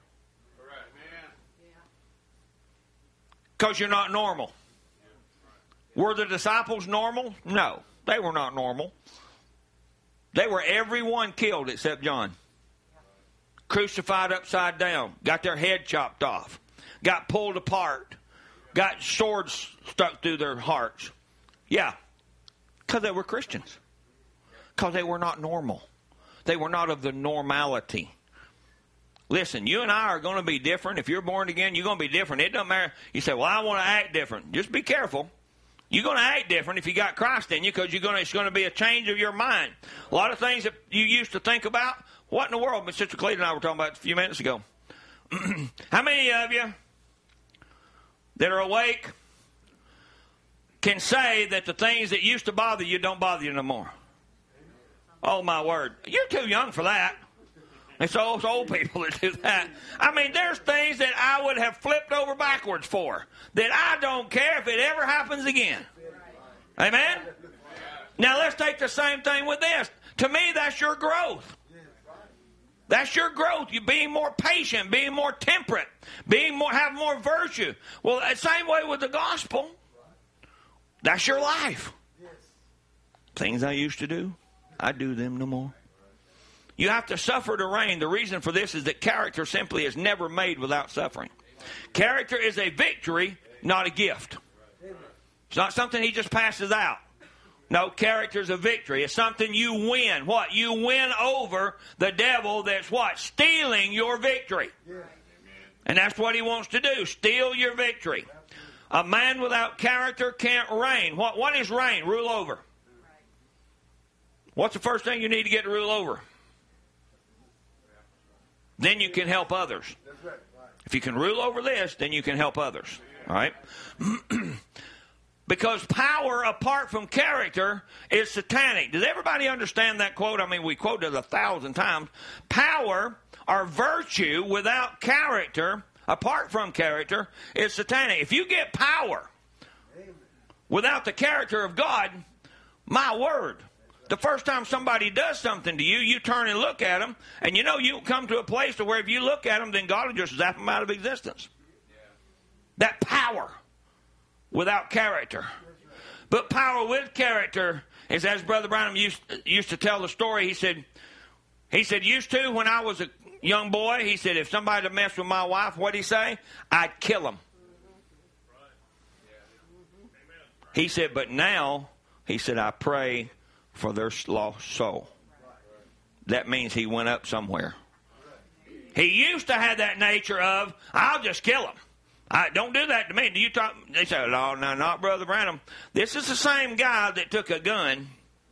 Speaker 3: Because you're not normal. Were the disciples normal? No, they were not normal. They were everyone killed except John. Crucified upside down. Got their head chopped off. Got pulled apart. Got swords stuck through their hearts. Yeah. Because they were Christians. Because they were not normal. They were not of the normality. Listen, you and I are going to be different. If you're born again, you're going to be different. It doesn't matter. You say, well, I want to act different. Just be careful. You're going to act different if you got Christ in you, because you're going to, it's going to be a change of your mind. A lot of things that you used to think about, what in the world? But Sister Cleta and I were talking about a few minutes ago. How many of you that are awake can say that the things that used to bother you don't bother you no more? Oh, my word. You're too young for that. It's those old people that do that. I mean, there's things that I would have flipped over backwards for that I don't care if it ever happens again. Amen? Now, let's take the same thing with this. To me, that's your growth. That's your growth. You being more patient, being more temperate, being more, have more virtue. Well, the same way with the gospel. That's your life. Things I used to do, I do them no more. You have to suffer to reign. The reason for this is that character simply is never made without suffering. Character is a victory, not a gift. It's not something he just passes out. No, character is a victory. It's something you win. What? You win over the devil that's what? Stealing your victory. And that's what he wants to do, steal your victory. A man without character can't reign. What, what is reign? Rule over. What's the first thing you need to get to rule over? Then you can help others. If you can rule over this, then you can help others. All right? Because power apart from character is satanic. Does everybody understand that quote? I mean, we quoted it a thousand times. Power or virtue without character, apart from character, is satanic. If you get power without the character of God, my word, the first time somebody does something to you, you turn and look at them, and you know you come to a place to where if you look at them, then God will just zap them out of existence. That power without character. But power with character is, as Brother Branham used, used to tell the story, he said, he said, used to, when I was a young boy, he said, if somebody would mess with my wife, what'd he say? I'd kill him. He said, but now, he said, I pray for their lost soul. That means he went up somewhere. He used to have that nature of, I'll just kill him. I, don't do that to me. Do you talk? They say, no, no, not Brother Branham. This is the same guy that took a gun,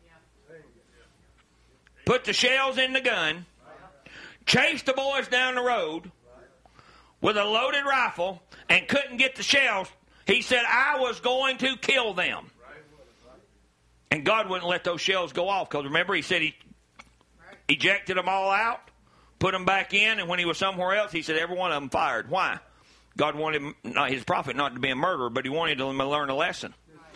Speaker 3: put the shells in the gun, chased the boys down the road with a loaded rifle, and couldn't get the shells. He said, I was going to kill them. And God wouldn't let those shells go off, because remember, he said he ejected them all out, put them back in, and when he was somewhere else, he said every one of them fired. Why? God wanted not his prophet not to be a murderer, but he wanted him to learn a lesson.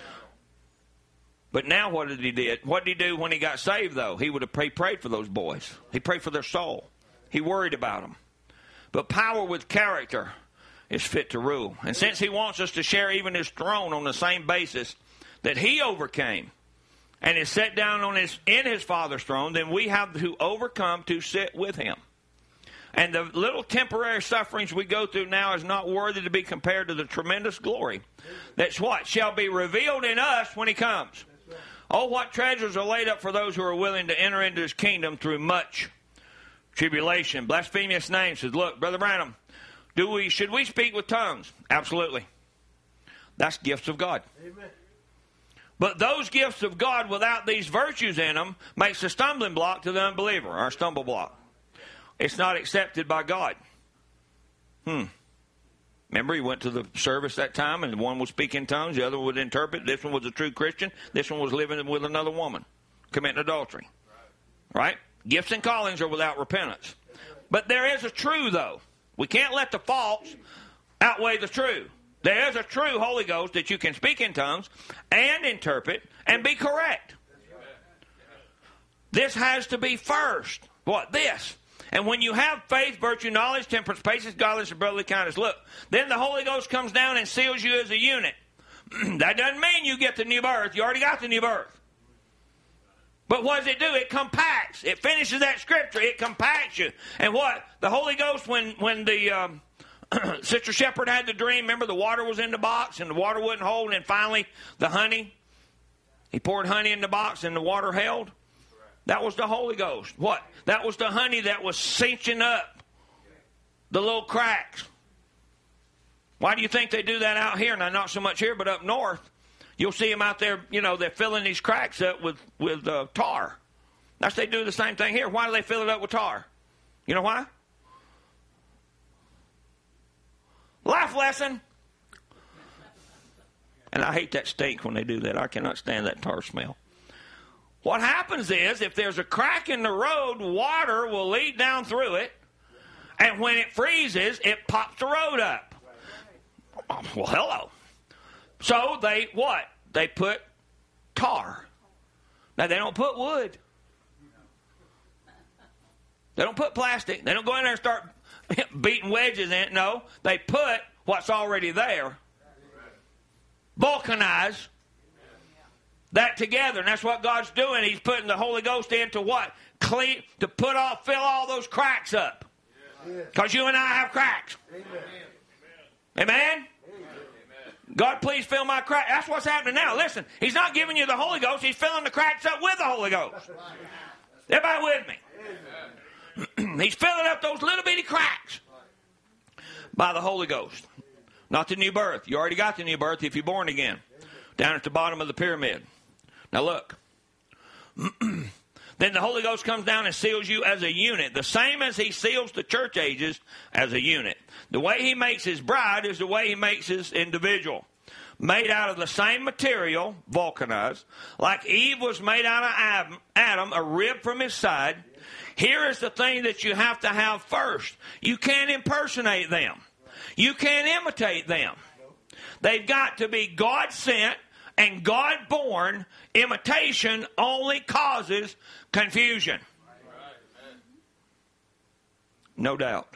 Speaker 3: But now what did he do? What did he do when he got saved, though? He would have prayed, prayed for those boys. He prayed for their soul. He worried about them. But power with character is fit to rule. And since he wants us to share even his throne on the same basis that he overcame and is set down on his in his Father's throne, then we have to overcome to sit with him. And the little temporary sufferings we go through now is not worthy to be compared to the tremendous glory that's what shall be revealed in us when he comes. Oh, what treasures are laid up for those who are willing to enter into his kingdom through much tribulation. Blasphemous name says, look, Brother Branham, do we should we speak with tongues? Absolutely. That's gifts of God. Amen. But those gifts of God without these virtues in them makes a stumbling block to the unbeliever, or a stumble block. It's not accepted by God. Hmm. Remember, he went to the service that time, and one would speak in tongues, the other would interpret. This one was a true Christian. This one was living with another woman, committing adultery. Right? Gifts and callings are without repentance. But there is a true, though. We can't let the false outweigh the true. There is a true Holy Ghost that you can speak in tongues and interpret and be correct. This has to be first. What? This. And when you have faith, virtue, knowledge, temperance, patience, godliness, and brotherly kindness, look, then the Holy Ghost comes down and seals you as a unit. That doesn't mean you get the new birth. You already got the new birth. But what does it do? It compacts. It finishes that scripture. It compacts you. And what? The Holy Ghost, when, when the um, Sister Shepherd had the dream, remember the water was in the box and the water wouldn't hold, and finally the honey, he poured honey in the box and the water held? That was the Holy Ghost. What? That was the honey that was cinching up the little cracks. Why do you think they do that out here? Now, not so much here, but up north. You'll see them out there, you know, they're filling these cracks up with, with uh, tar. That's they do the same thing here. Why do they fill it up with tar? You know why? Life lesson. And I hate that stink when they do that. I cannot stand that tar smell. What happens is, if there's a crack in the road, water will leak down through it, and when it freezes, it pops the road up. Well, hello. So they, what? They put tar. Now, they don't put wood. They don't put plastic. They don't go in there and start beating wedges in it. No, they put what's already there. Vulcanize that together, and that's what God's doing. He's putting the Holy Ghost in to what? Clean, to put off, fill all those cracks up. Because you and I have cracks. Amen. Amen? Amen? God, please fill my crack. That's what's happening now. Listen, he's not giving you the Holy Ghost. He's filling the cracks up with the Holy Ghost. Everybody with me? He's filling up those little bitty cracks by the Holy Ghost. Not the new birth. You already got the new birth if you're born again. Down at the bottom of the pyramid. Now look. Then the Holy Ghost comes down and seals you as a unit. The same as he seals the church ages as a unit. The way he makes his bride is the way he makes his individual. Made out of the same material, vulcanized, like Eve was made out of Adam, a rib from his side. Here is the thing that you have to have first. You can't impersonate them. You can't imitate them. They've got to be God-sent and God-born. Imitation only causes confusion. No doubt.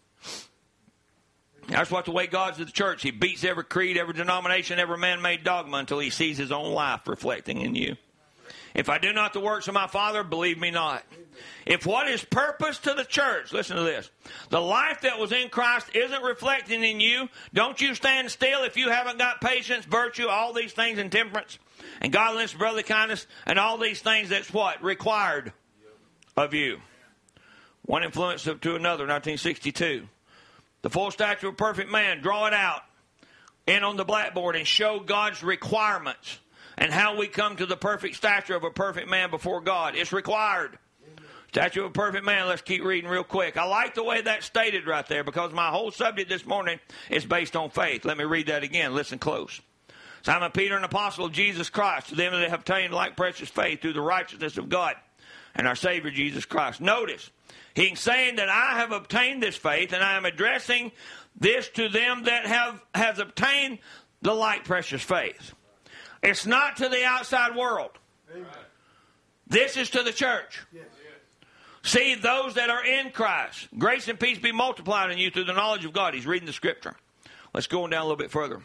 Speaker 3: That's what the way God's at the church. He beats every creed, every denomination, every man-made dogma until he sees his own life reflecting in you. If I do not the works of my Father, believe me not. If what is purpose to the church, listen to this, the life that was in Christ isn't reflecting in you, don't you stand still if you haven't got patience, virtue, all these things, and temperance, and godliness, brotherly kindness, and all these things that's what? Required of you. One influence to another, nineteen sixty-two. The full stature of a perfect man, draw it out in on the blackboard and show God's requirements and how we come to the perfect stature of a perfect man before God. It's required. Statue of a perfect man. Let's keep reading real quick. I like the way that's stated right there because my whole subject this morning is based on faith. Let me read that again. Listen close. Simon Peter, an apostle of Jesus Christ, to them that have obtained like precious faith through the righteousness of God and our Savior Jesus Christ. Notice, he's saying that I have obtained this faith, and I am addressing this to them that have has obtained the like precious faith. It's not to the outside world. Amen. This is to the church. Yes. See, those that are in Christ, grace and peace be multiplied in you through the knowledge of God. He's reading the scripture. Let's go on down a little bit further.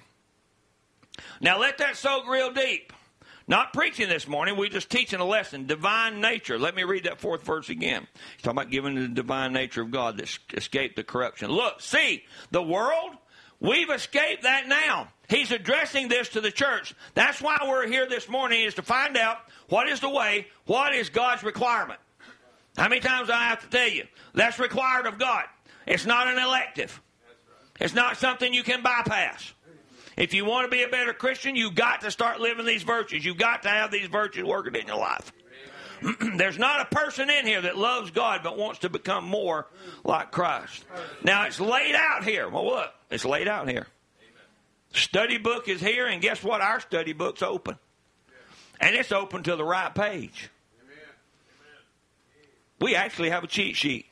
Speaker 3: Now let that soak real deep. Not preaching this morning, we're just teaching a lesson. Divine nature. Let me read that fourth verse again. He's talking about giving the divine nature of God that escaped the corruption. Look, see, the world, we've escaped that now. He's addressing this to the church. That's why we're here this morning, is to find out what is the way, what is God's requirement. How many times do I have to tell you? That's required of God. It's not an elective. It's not something you can bypass. If you want to be a better Christian, you've got to start living these virtues. You've got to have these virtues working in your life. There's not a person in here that loves God but wants to become more like Christ. Now, it's laid out here. Well, look, it's laid out here. Study book is here, and guess what? Our study book's open. And it's open to the right page. We actually have a cheat sheet.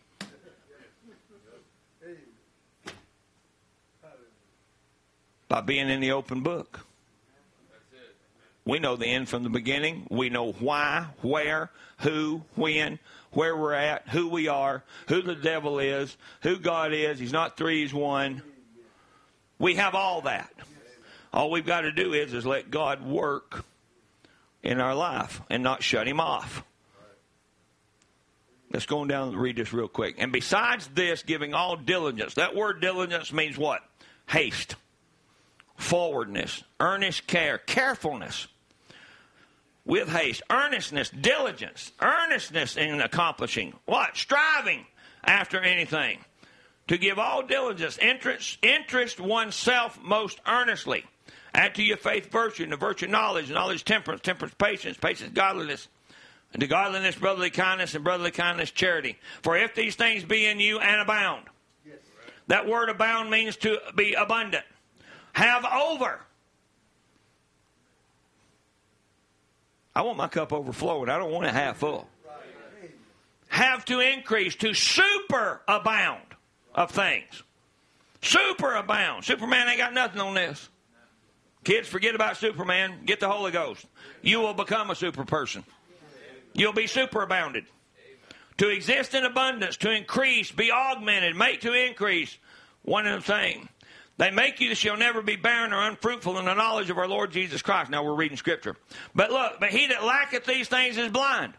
Speaker 3: By being in the open book. We know the end from the beginning. We know why, where, who, when, where we're at, who we are, who the devil is, who God is. He's not three, he's one. We have all that. All we've got to do is, is let God work in our life and not shut him off. Let's go on down and read this real quick. And besides this, giving all diligence. That word diligence means what? Haste. Forwardness. Earnest care. Carefulness. With haste. Earnestness. Diligence. Earnestness in accomplishing. What? Striving after anything. To give all diligence. Interest, interest oneself most earnestly. Add to your faith virtue, and the virtue knowledge, knowledge temperance, temperance patience, patience godliness. And to godliness, brotherly kindness, and brotherly kindness, charity. For if these things be in you and abound. Yes. That word abound means to be abundant. Have over. I want my cup overflowing. I don't want it half full. Right. Have to increase, to super abound of things. Super abound. Superman ain't got nothing on this. Kids, forget about Superman. Get the Holy Ghost. You will become a super person. You'll be superabounded. To exist in abundance, to increase, be augmented, make to increase. One and the same. They make you that shall never be barren or unfruitful in the knowledge of our Lord Jesus Christ. Now we're reading Scripture. But look, but he that lacketh these things is blind,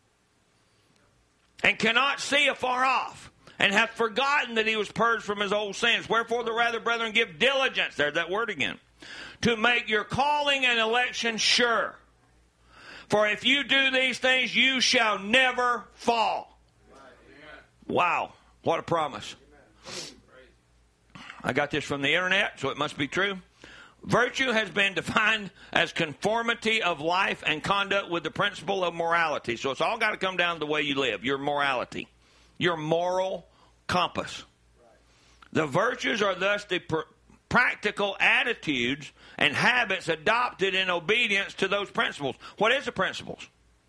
Speaker 3: and cannot see afar off, and hath forgotten that he was purged from his old sins. Wherefore the rather, brethren, give diligence, there's that word again, to make your calling and election sure. For if you do these things, you shall never fall. Wow, what a promise. I got this from the internet, so it must be true. Virtue has been defined as conformity of life and conduct with the principle of morality. So it's all got to come down to the way you live, your morality, your moral compass. The virtues are thus the pr- practical attitudes and habits adopted in obedience to those principles. What is the principles?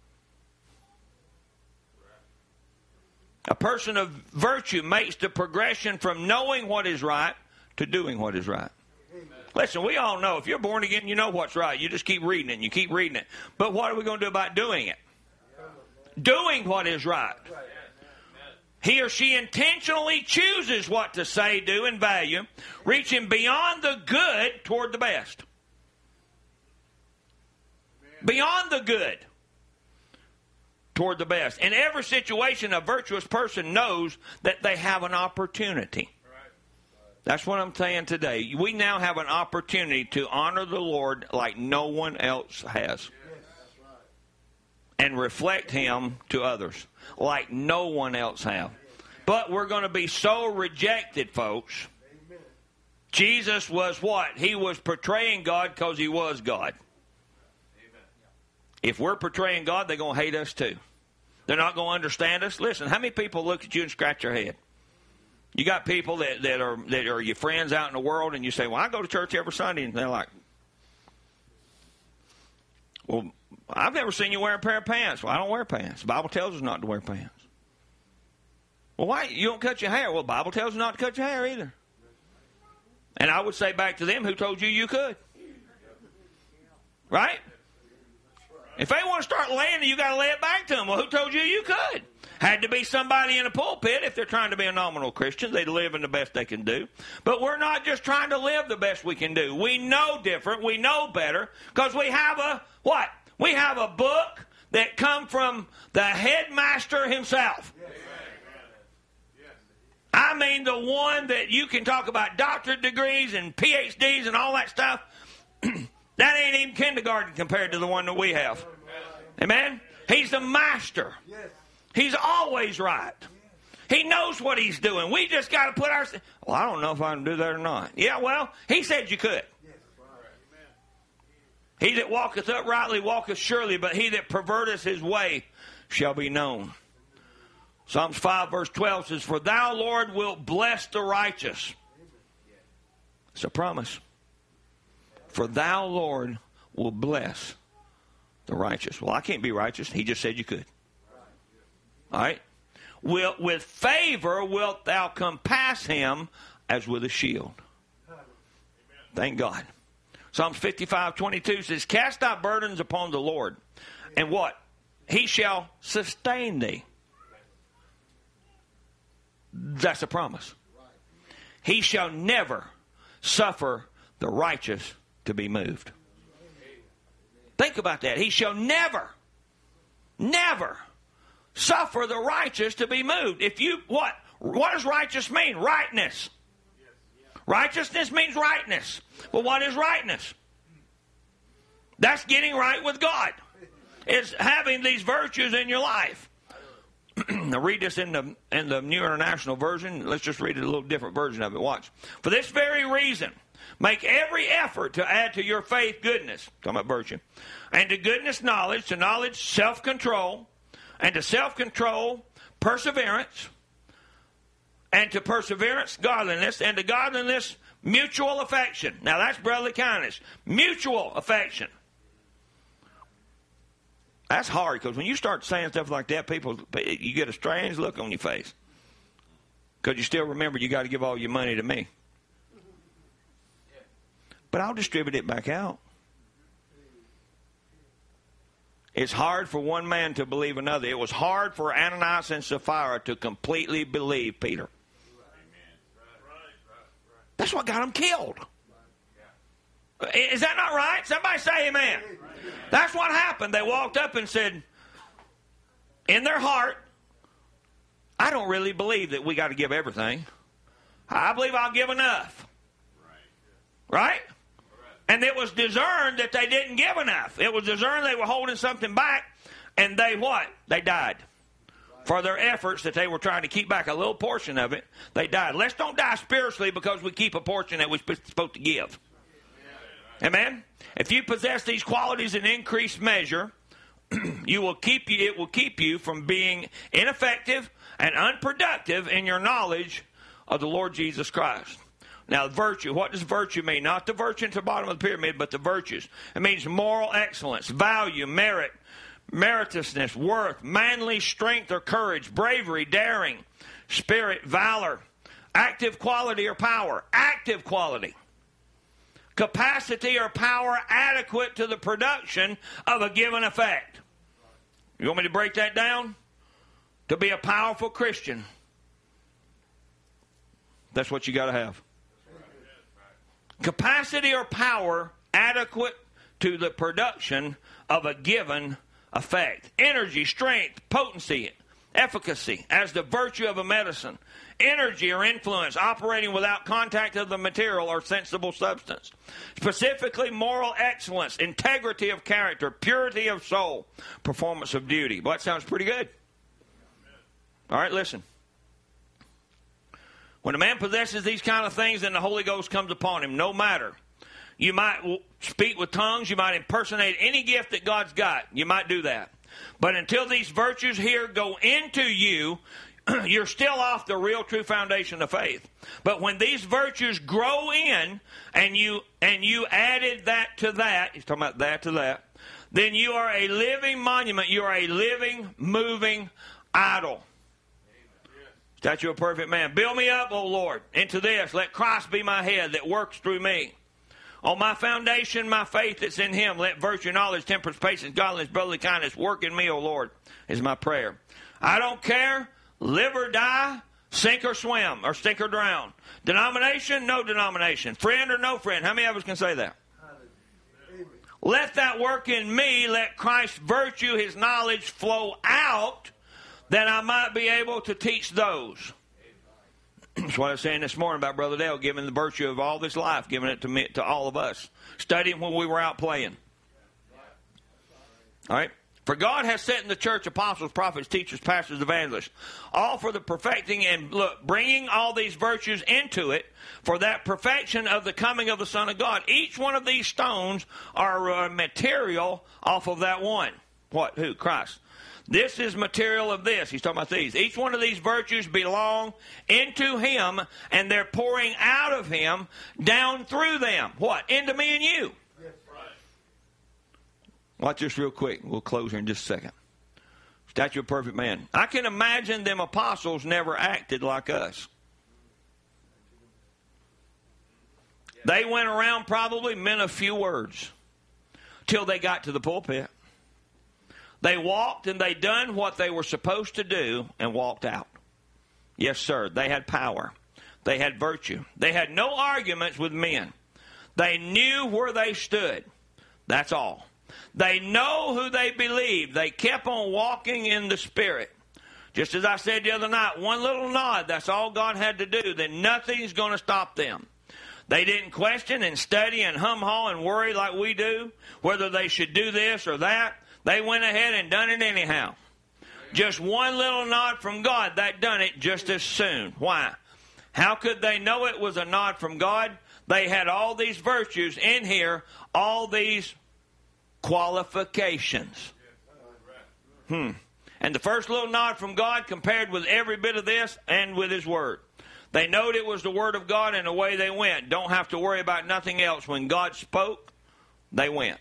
Speaker 3: A person of virtue makes the progression from knowing what is right to doing what is right. Listen, we all know if you're born again, you know what's right. You just keep reading it and you keep reading it. But what are we going to do about doing it? Doing what is right. He or she intentionally chooses what to say, do, and value, reaching beyond the good toward the best. Beyond the good toward the best. In every situation, a virtuous person knows that they have an opportunity. That's what I'm saying today. We now have an opportunity to honor the Lord like no one else has. And reflect Him to others like no one else has. But we're going to be so rejected, folks. Jesus was what? He was portraying God because He was God. If we're portraying God, they're going to hate us too. They're not going to understand us. Listen, how many people look at you and scratch their head? You got people that, that are that are your friends out in the world, and you say, well, I go to church every Sunday. And they're like, well, I've never seen you wear a pair of pants. Well, I don't wear pants. The Bible tells us not to wear pants. Well, why? You don't cut your hair. Well, the Bible tells us not to cut your hair either. And I would say back to them, who told you you could? Right? If they want to start laying it, you got to lay it back to them. Well, who told you you could? Had to be somebody in a pulpit if they're trying to be a nominal Christian. They live in the best they can do. But we're not just trying to live the best we can do. We know different. We know better because we have a, what? We have a book that come from the headmaster himself. Yes. I mean the one that you can talk about doctorate degrees and P H Ds and all that stuff. That ain't even kindergarten compared to the one that we have. Amen? He's the master. He's always right. He knows what he's doing. We just got to put our... Well, I don't know if I can do that or not. Yeah, well, he said you could. He that walketh uprightly walketh surely, but he that perverteth his way shall be known. Psalms five verse twelve says, for thou, Lord, wilt bless the righteous. It's a promise. For thou, Lord, will bless the righteous. Well, I can't be righteous. He just said you could. All right? Will, with favor wilt thou compass him as with a shield. Thank God. Psalms fifty-five twenty-two says, cast thy burdens upon the Lord. And what? He shall sustain thee. That's a promise. He shall never suffer the righteous to be moved. Think about that. He shall never, never suffer the righteous to be moved. If you, what? What does righteous mean? Rightness. Righteousness means rightness. Well, what is rightness? That's getting right with God. It's having these virtues in your life. Now read this in the in the New International Version. Let's just read a little different version of it. Watch. For this very reason, make every effort to add to your faith goodness. Talking about virtue. And to goodness knowledge, to knowledge self-control, and to self-control perseverance, and to perseverance godliness, and to godliness mutual affection. Now that's brotherly kindness. Mutual affection. That's hard because when you start saying stuff like that, people, you get a strange look on your face. Because you still remember you got to give all your money to me. But I'll distribute it back out. It's hard for one man to believe another. It was hard for Ananias and Sapphira to completely believe Peter. That's what got them killed. Is that not right? Somebody say amen. That's what happened. They walked up and said, in their heart, I don't really believe that we got to give everything. I believe I'll give enough. Right? And it was discerned that they didn't give enough. It was discerned they were holding something back, and they what? They died. For their efforts that they were trying to keep back a little portion of it, they died. Let's don't die spiritually because we keep a portion that we're supposed to give. Amen? If you possess these qualities in increased measure, you will keep you, it will keep you from being ineffective and unproductive in your knowledge of the Lord Jesus Christ. Now, virtue, what does virtue mean? Not the virtue at the bottom of the pyramid, but the virtues. It means moral excellence, value, merit, meritoriousness, worth, manly strength or courage, bravery, daring, spirit, valor, active quality or power, active quality, capacity or power adequate to the production of a given effect. You want me to break that down? To be a powerful Christian, that's what you got to have. Capacity or power adequate to the production of a given effect. Energy, strength, potency, efficacy as the virtue of a medicine. Energy or influence operating without contact of the material or sensible substance. Specifically, moral excellence, integrity of character, purity of soul, performance of duty. Well, that sounds pretty good. All right, listen. When a man possesses these kind of things, then the Holy Ghost comes upon him, no matter. You might speak with tongues. You might impersonate any gift that God's got. You might do that. But until these virtues here go into you, you're still off the real true foundation of faith. But when these virtues grow in, and you and you added that to that, he's talking about that to that, then you are a living monument. You are a living, moving idol. Statue of a perfect man. Build me up, O Lord, into this. Let Christ be my head that works through me. On my foundation, my faith that's in him, let virtue, knowledge, temperance, patience, godliness, brotherly kindness work in me, O Lord, is my prayer. I don't care, live or die, sink or swim, or sink or drown. Denomination, no denomination. Friend or no friend. How many of us can say that? Let that work in me. Let Christ's virtue, his knowledge flow out, that I might be able to teach those. That's what I was saying this morning about Brother Dale giving the virtue of all this life, giving it to me, to all of us. Studying when we were out playing. All right? For God has set in the church apostles, prophets, teachers, pastors, evangelists, all for the perfecting and look, bringing all these virtues into it for that perfection of the coming of the Son of God. Each one of these stones are uh, material off of that one. What? Who? Christ. This is material of this. He's talking about these. Each one of these virtues belong into him, and they're pouring out of him down through them. What? Into me and you. Yes, right. Watch this real quick. We'll close here in just a second. Statue of a perfect man. I can imagine them apostles never acted like us. They went around probably meant a few words till they got to the pulpit. They walked and they done what they were supposed to do and walked out. Yes, sir. They had power. They had virtue. They had no arguments with men. They knew where they stood. That's all. They know who they believed. They kept on walking in the Spirit. Just as I said the other night, one little nod, that's all God had to do. Then nothing's going to stop them. They didn't question and study and hum-haw and worry like we do, whether they should do this or that. They went ahead and done it anyhow. Just one little nod from God, that done it just as soon. Why? How could they know it was a nod from God? They had all these virtues in here, all these qualifications. Hmm. And the first little nod from God compared with every bit of this and with his word. They knowed it was the word of God, and away they went. Don't have to worry about nothing else. When God spoke, they went.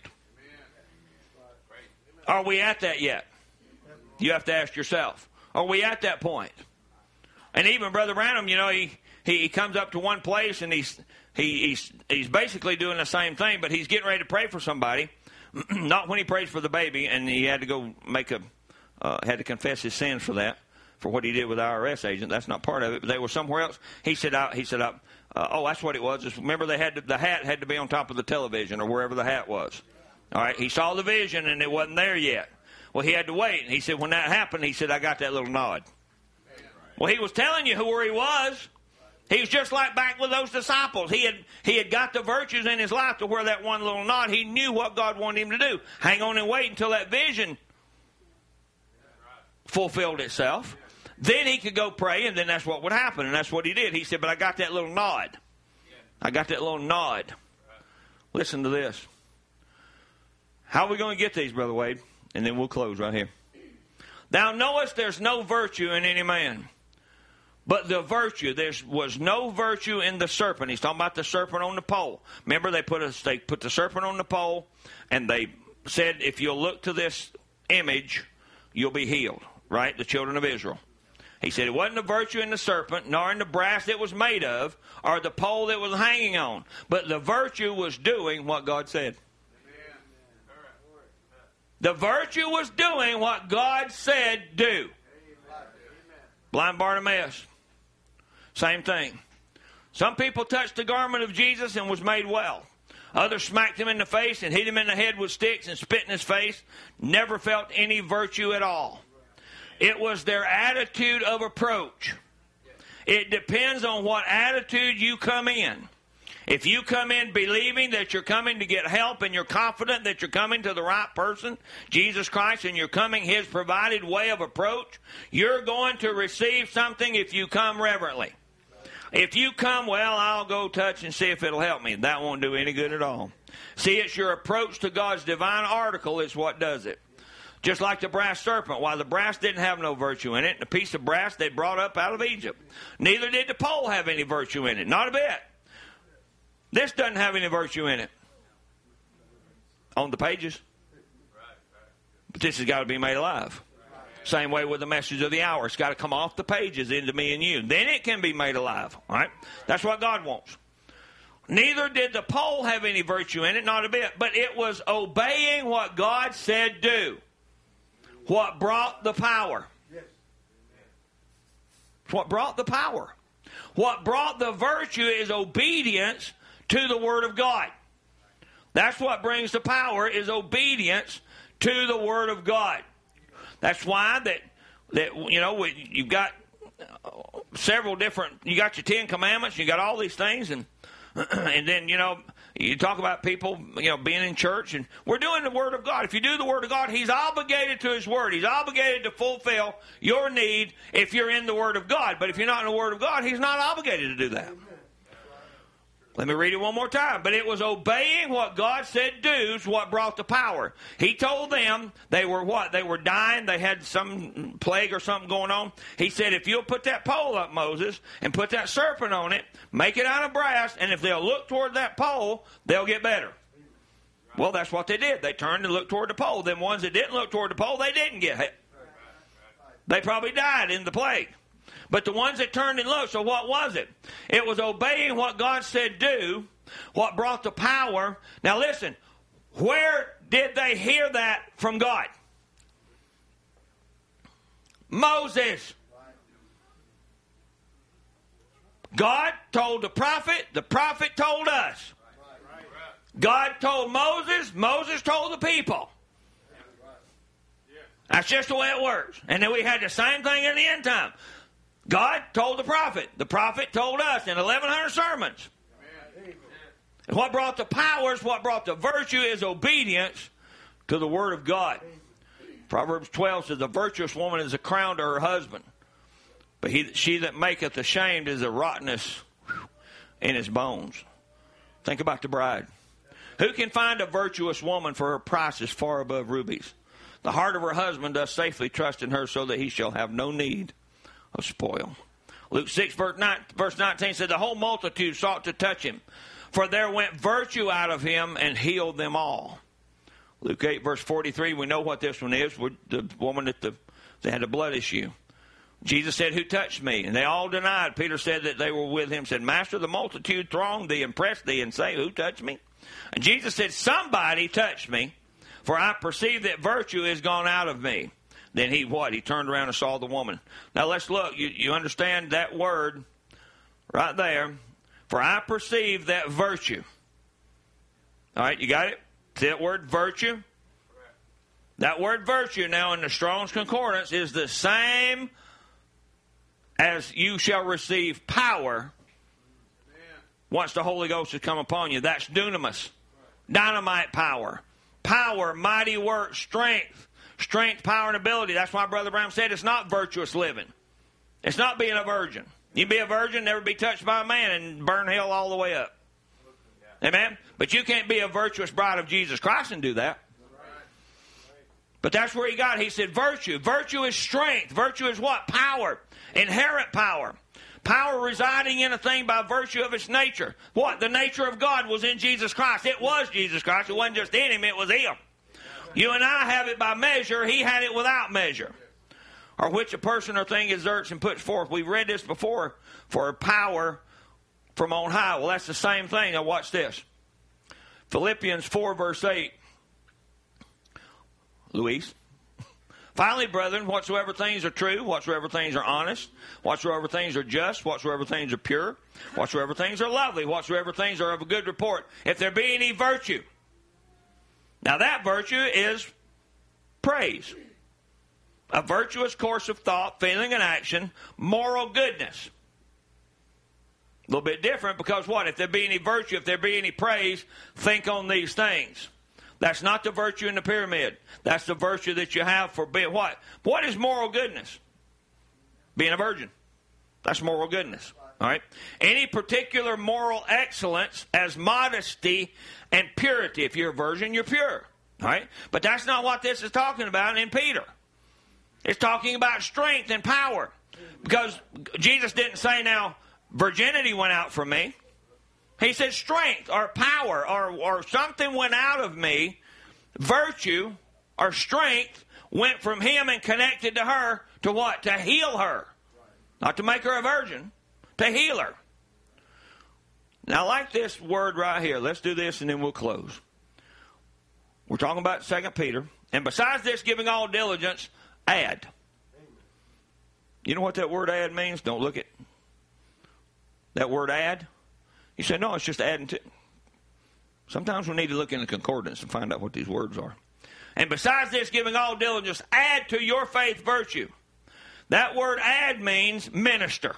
Speaker 3: Are we at that yet? You have to ask yourself. Are we at that point? And even Brother Branham, you know, he, he, he comes up to one place and he's he, he's he's basically doing the same thing, but he's getting ready to pray for somebody. Not when he prays for the baby, and he had to go make a uh, had to confess his sins for that, for what he did with the I R S agent. That's not part of it. But they were somewhere else. He said, I, he said, I, uh, oh, that's what it was. Just remember, they had to, the hat had to be on top of the television or wherever the hat was. All right, he saw the vision, and it wasn't there yet. Well, he had to wait. And he said, when that happened, he said, I got that little nod. Well, he was telling you who where he was. He was just like back with those disciples. He had he had got the virtues in his life to where that one little nod, he knew what God wanted him to do. Hang on and wait until that vision fulfilled itself, then he could go pray, and then that's what would happen. And that's what he did. He said, but I got that little nod. I got that little nod. Listen to this. How are we going to get these, Brother Wade? And then we'll close right here. Thou knowest there's no virtue in any man. But the virtue, there was no virtue in the serpent. He's talking about the serpent on the pole. Remember, they put a, they put the serpent on the pole, and they said, if you'll look to this image, you'll be healed. Right? The children of Israel. He said it wasn't the virtue in the serpent, nor in the brass it was made of, or the pole that was hanging on. But the virtue was doing what God said. The virtue was doing what God said do. Blind Bartimaeus. Same thing. Some people touched the garment of Jesus and was made well. Others smacked him in the face and hit him in the head with sticks and spit in his face. Never felt any virtue at all. It was their attitude of approach. It depends on what attitude you come in. If you come in believing that you're coming to get help and you're confident that you're coming to the right person, Jesus Christ, and you're coming His provided way of approach, you're going to receive something if you come reverently. If you come, well, I'll go touch and see if it'll help me. That won't do any good at all. See, it's your approach to God's divine article is what does it. Just like the brass serpent. Why, the brass didn't have no virtue in it. The piece of brass they brought up out of Egypt. Neither did the pole have any virtue in it. Not a bit. This doesn't have any virtue in it. On the pages. But this has got to be made alive. Same way with the message of the hour. It's got to come off the pages into me and you. Then it can be made alive. All right? That's what God wants. Neither did the pole have any virtue in it. Not a bit. But it was obeying what God said do. What brought the power. What brought the power. What brought the virtue is obedience to the Word of God. That's what brings the power, is obedience to the Word of God. That's why that, that you know, you've got several different, you got your Ten Commandments, you got all these things, and and then, you know, you talk about people, you know, being in church, and we're doing the Word of God. If you do the Word of God, He's obligated to His Word. He's obligated to fulfill your need if you're in the Word of God. But if you're not in the Word of God, He's not obligated to do that. Let me read it one more time. But it was obeying what God said do is what brought the power. He told them they were what? They were dying. They had some plague or something going on. He said, if you'll put that pole up, Moses, and put that serpent on it, make it out of brass, and if they'll look toward that pole, they'll get better. Well, that's what they did. They turned and looked toward the pole. Them ones that didn't look toward the pole, they didn't get hit. They probably died in the plague. But the ones that turned and looked, so what was it? It was obeying what God said do, what brought the power. Now listen, where did they hear that from God? Moses. God told the prophet, the prophet told us. God told Moses, Moses told the people. That's just the way it works. And then we had the same thing in the end time. God told the prophet. The prophet told us in eleven hundred sermons. Amen. And what brought the powers, what brought the virtue is obedience to the Word of God. Proverbs twelve says, a virtuous woman is a crown to her husband, but he, she that maketh ashamed is a rottenness in his bones. Think about the bride. Who can find a virtuous woman, for her price is far above rubies? The heart of her husband does safely trust in her, so that he shall have no need of spoil. Luke six verse nineteen said, the whole multitude sought to touch him, for there went virtue out of him and healed them all. Luke eight verse forty-three, we know what this one is. We're the woman that the, they had a blood issue. Jesus said, who touched me? And they all denied. Peter said that they were with him, said, Master, the multitude thronged thee and pressed thee, and say, who touched me? And Jesus said, somebody touched me, for I perceive that virtue is gone out of me. Then he what? He turned around and saw the woman. Now let's look. You, you understand that word right there. For I perceive that virtue. All right, you got it? See that word virtue? That word virtue now in the Strong's Concordance is the same as you shall receive power once the Holy Ghost has come upon you. That's dunamis. Dynamite power. Power, mighty work, strength. strength, power, and ability. That's why Brother Brown said it's not virtuous living. It's not being a virgin. You be a virgin, never be touched by a man, and burn hell all the way up. Amen? But you can't be a virtuous bride of Jesus Christ and do that. But that's where he got it. He said virtue. Virtue is strength. Virtue is what? Power. Inherent power. Power residing in a thing by virtue of its nature. What? The nature of God was in Jesus Christ. It was Jesus Christ. It wasn't just in him. It was him. You and I have it by measure. He had it without measure. Or which a person or thing exerts and puts forth. We've read this before. For power from on high. Well, that's the same thing. Now watch this. Philippians four verse eight. Luis. Finally, brethren, whatsoever things are true, whatsoever things are honest, whatsoever things are just, whatsoever things are pure, whatsoever things are lovely, whatsoever things are of a good report, if there be any virtue. Now that virtue is praise. A virtuous course of thought, feeling, and action, moral goodness. A little bit different because what? If there be any virtue, if there be any praise, think on these things. That's not the virtue in the pyramid. That's the virtue that you have for being what? What is moral goodness? Being a virgin. That's moral goodness. All right. Any particular moral excellence as modesty and purity. If you're a virgin, you're pure. All right. But that's not what this is talking about in Peter. It's talking about strength and power. Because Jesus didn't say, now, virginity went out from me. He said strength or power or, or something went out of me. Virtue or strength went from him and connected to her to what? To heal her. Not to make her a virgin. To heal her. Now, like this word right here. Let's do this and then we'll close. We're talking about Second Peter. And besides this, giving all diligence, add. You know what that word add means? Don't look at that word add. You say, no, it's just adding to. Sometimes we need to look in the concordance and find out what these words are. And besides this, giving all diligence, add to your faith virtue. That word add means minister.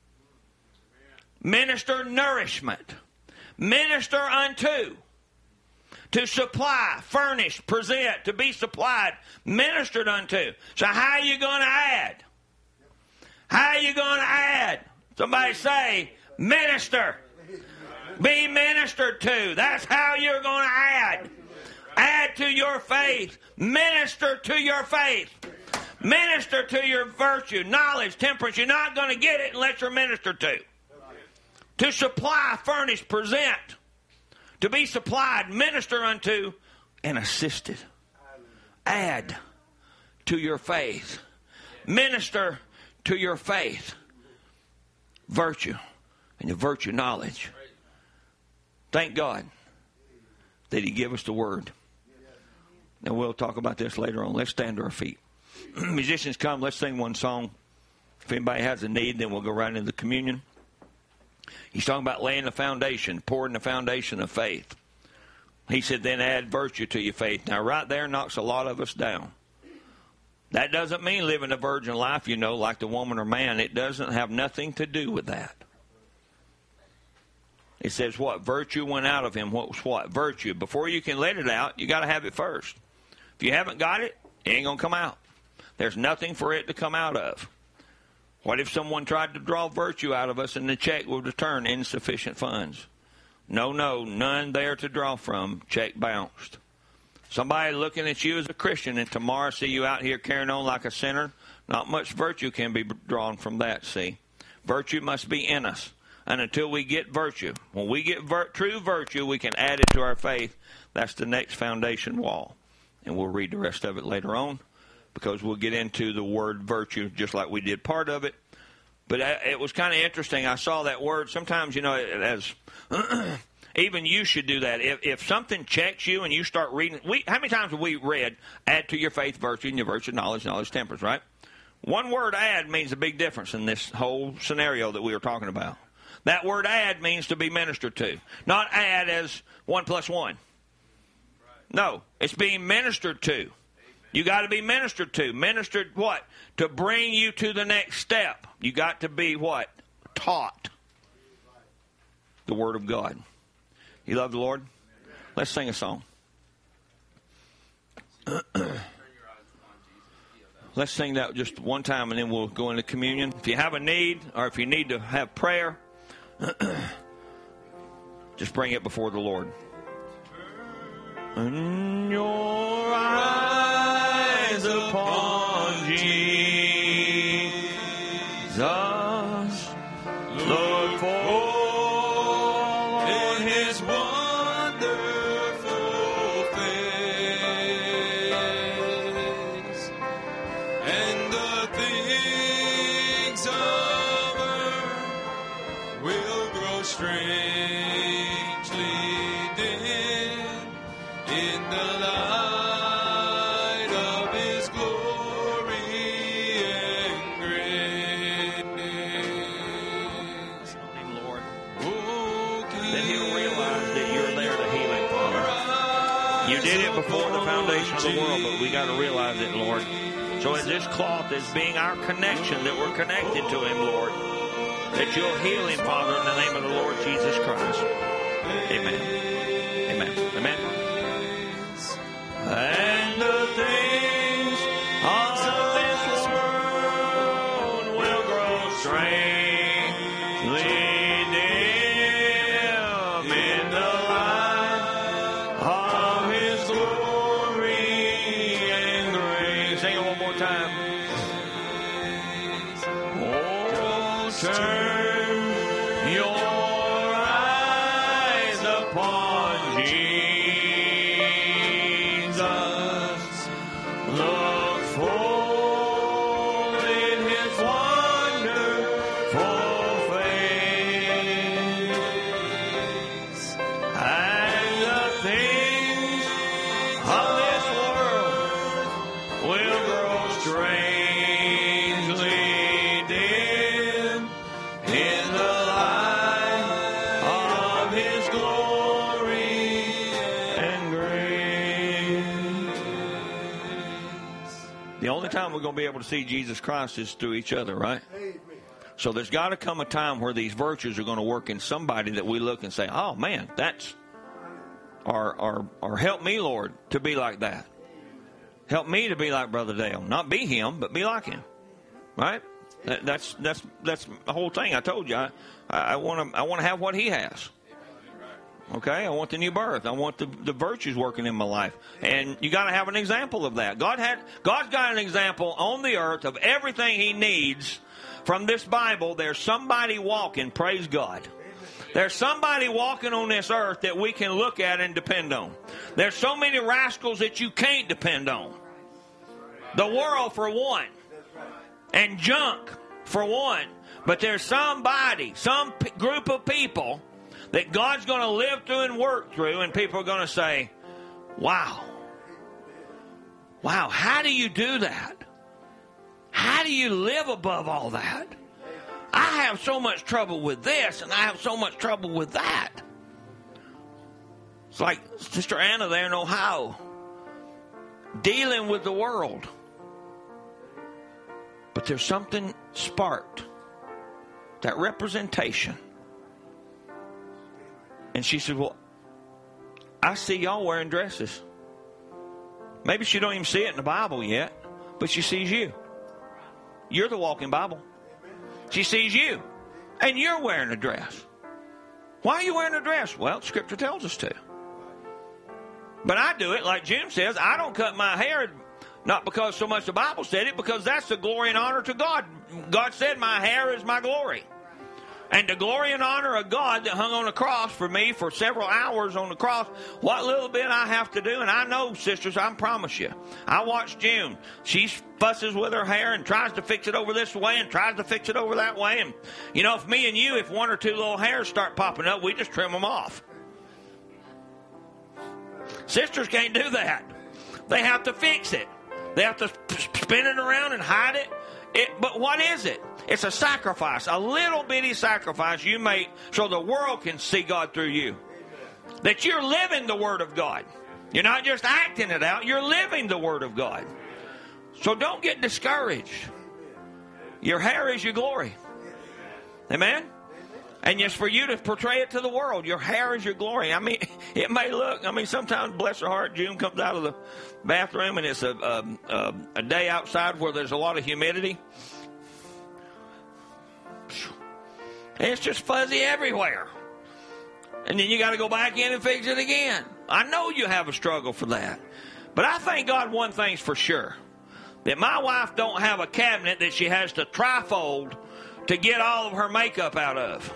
Speaker 3: Minister nourishment. Minister unto. To supply, furnish, present, to be supplied, ministered unto. So how are you going to add? How are you going to add? Somebody say, minister. Be ministered to. That's how you're going to add. Add to your faith. Minister to your faith. Minister to your virtue, knowledge, temperance. You're not going to get it unless you're ministered to. To supply, furnish, present. To be supplied, minister unto, and assisted. Add to your faith. Minister to your faith. Virtue. And your virtue knowledge. Thank God that he gave us the word. And we'll talk about this later on. Let's stand to our feet. Musicians, come. Let's sing one song. If anybody has a need, then we'll go right into the communion. He's talking about laying the foundation, pouring the foundation of faith. He said, then add virtue to your faith. Now, right there knocks a lot of us down. That doesn't mean living a virgin life, you know, like the woman or man. It doesn't have nothing to do with that. It says what? Virtue went out of him. What was what? Virtue. Before you can let it out, you got to have it first. If you haven't got it, it ain't going to come out. There's nothing for it to come out of. What if someone tried to draw virtue out of us and the check would return insufficient funds? No, no, none there to draw from. Check bounced. Somebody looking at you as a Christian and tomorrow see you out here carrying on like a sinner, not much virtue can be drawn from that, see. Virtue must be in us. And until we get virtue, when we get vir- true virtue, we can add it to our faith. That's the next foundation wall. And we'll read the rest of it later on because we'll get into the word virtue just like we did part of it. But it was kind of interesting. I saw that word. Sometimes, you know, as even you should do that. If, if something checks you and you start reading, we, how many times have we read, add to your faith virtue and your virtue knowledge, knowledge temperance, right? One word add means a big difference in this whole scenario that we were talking about. That word add means to be ministered to. Not add as one plus one. No, it's being ministered to. You got to be ministered to. Ministered what? To bring you to the next step. You got to be what? Taught. The Word of God. You love the Lord? Let's sing a song. let's sing that just one time, and then we'll go into communion. If you have a need, or if you need to have prayer, just bring it before the Lord. And your eyes upon Jesus, look for His wonderful face, and the things of earth will grow strangely dim in the light of His glory and greatness. Lord, that He'll realize that you're there to heal Him, Father. You did it before the foundation of the world, but we got to realize it, Lord. So as this cloth is being our connection, that we're connected to Him, Lord, that you'll heal Him, Father, in the name of the Lord Jesus Christ. Amen. Amen. Amen. And the things of this world will grow strangely dim in the light of His glory and grace. Sing it one more time. Oh, turn your eyes upon Jesus. Look full in His wonderful face, and the things of this world will grow strangely dim in the light of His glory and grace. The only time we're going to be able to see Jesus Christ is through each other, right? So there's got to come a time where these virtues are going to work in somebody that we look and say, oh, man, that's, or, or, or help me, Lord, to be like that. Help me to be like Brother Dale. Not be him, but be like him. Right? That, that's that's that's the whole thing. I told you. I, I want to I want to have what he has. Okay? I want the new birth. I want the, the virtues working in my life. And you got to have an example of that. God had God's got an example on the earth of everything He needs from this Bible. There's somebody walking, praise God. There's somebody walking on this earth that we can look at and depend on. There's so many rascals that you can't depend on. The world, for one. And junk, for one. But there's somebody, some p- group of people that God's going to live through and work through, and people are going to say, wow. Wow, how do you do that? How do you live above all that? I have so much trouble with this, and I have so much trouble with that. It's like Sister Anna there in Ohio, dealing with the world. But there's something sparked, that representation. And she said, well, I see y'all wearing dresses. Maybe she don't even see it in the Bible yet, but she sees you. You're the walking Bible. She sees you, and you're wearing a dress. Why are you wearing a dress? Well, Scripture tells us to. But I do it like Jim says. I don't cut my hair, not because so much the Bible said it, because that's the glory and honor to God. God said my hair is my glory. And the glory and honor of God that hung on the cross for me for several hours on the cross, what little bit I have to do, and I know, sisters, I promise you, I watched June. She fusses with her hair and tries to fix it over this way and tries to fix it over that way. And, you know, if me and you, if one or two little hairs start popping up, we just trim them off. Sisters can't do that. They have to fix it. They have to spin it around and hide it. It, but what is it? It's a sacrifice, a little bitty sacrifice you make so the world can see God through you. That you're living the Word of God. You're not just acting it out, you're living the Word of God. So don't get discouraged. Your hair is your glory. Amen? And just for you to portray it to the world, your hair is your glory. I mean, it may look, I mean, sometimes, bless her heart, June comes out of the bathroom and it's a, a, a, a day outside where there's a lot of humidity. And it's just fuzzy everywhere. And then you got to go back in and fix it again. I know you have a struggle for that. But I thank God one thing's for sure. That my wife don't have a cabinet that she has to trifold to get all of her makeup out of.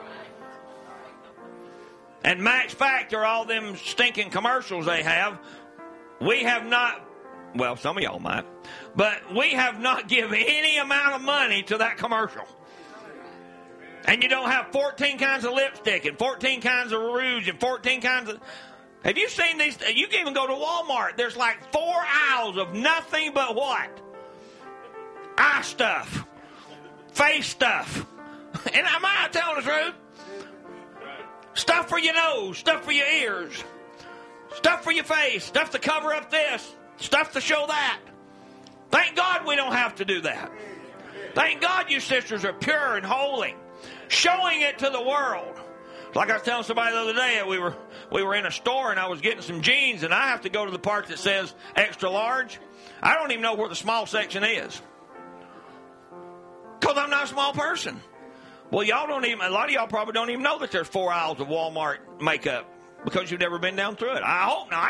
Speaker 3: And Max Factor, all them stinking commercials they have, we have not, well, some of y'all might, but we have not given any amount of money to that commercial. And you don't have fourteen kinds of lipstick and fourteen kinds of rouge and fourteen kinds of... Have you seen these? You can even go to Walmart. There's like four aisles of nothing but what? Eye stuff. Face stuff. And am I telling the truth? Stuff for your nose, stuff for your ears, stuff for your face, stuff to cover up this, stuff to show that. Thank God we don't have to do that. Thank God you sisters are pure and holy, showing it to the world. Like I was telling somebody the other day, we were we were in a store and I was getting some jeans and I have to go to the part that says extra large. I don't even know where the small section is because I'm not a small person. Well, y'all don't even, a lot of y'all probably don't even know that there's four aisles of Walmart makeup because you've never been down through it. I hope not.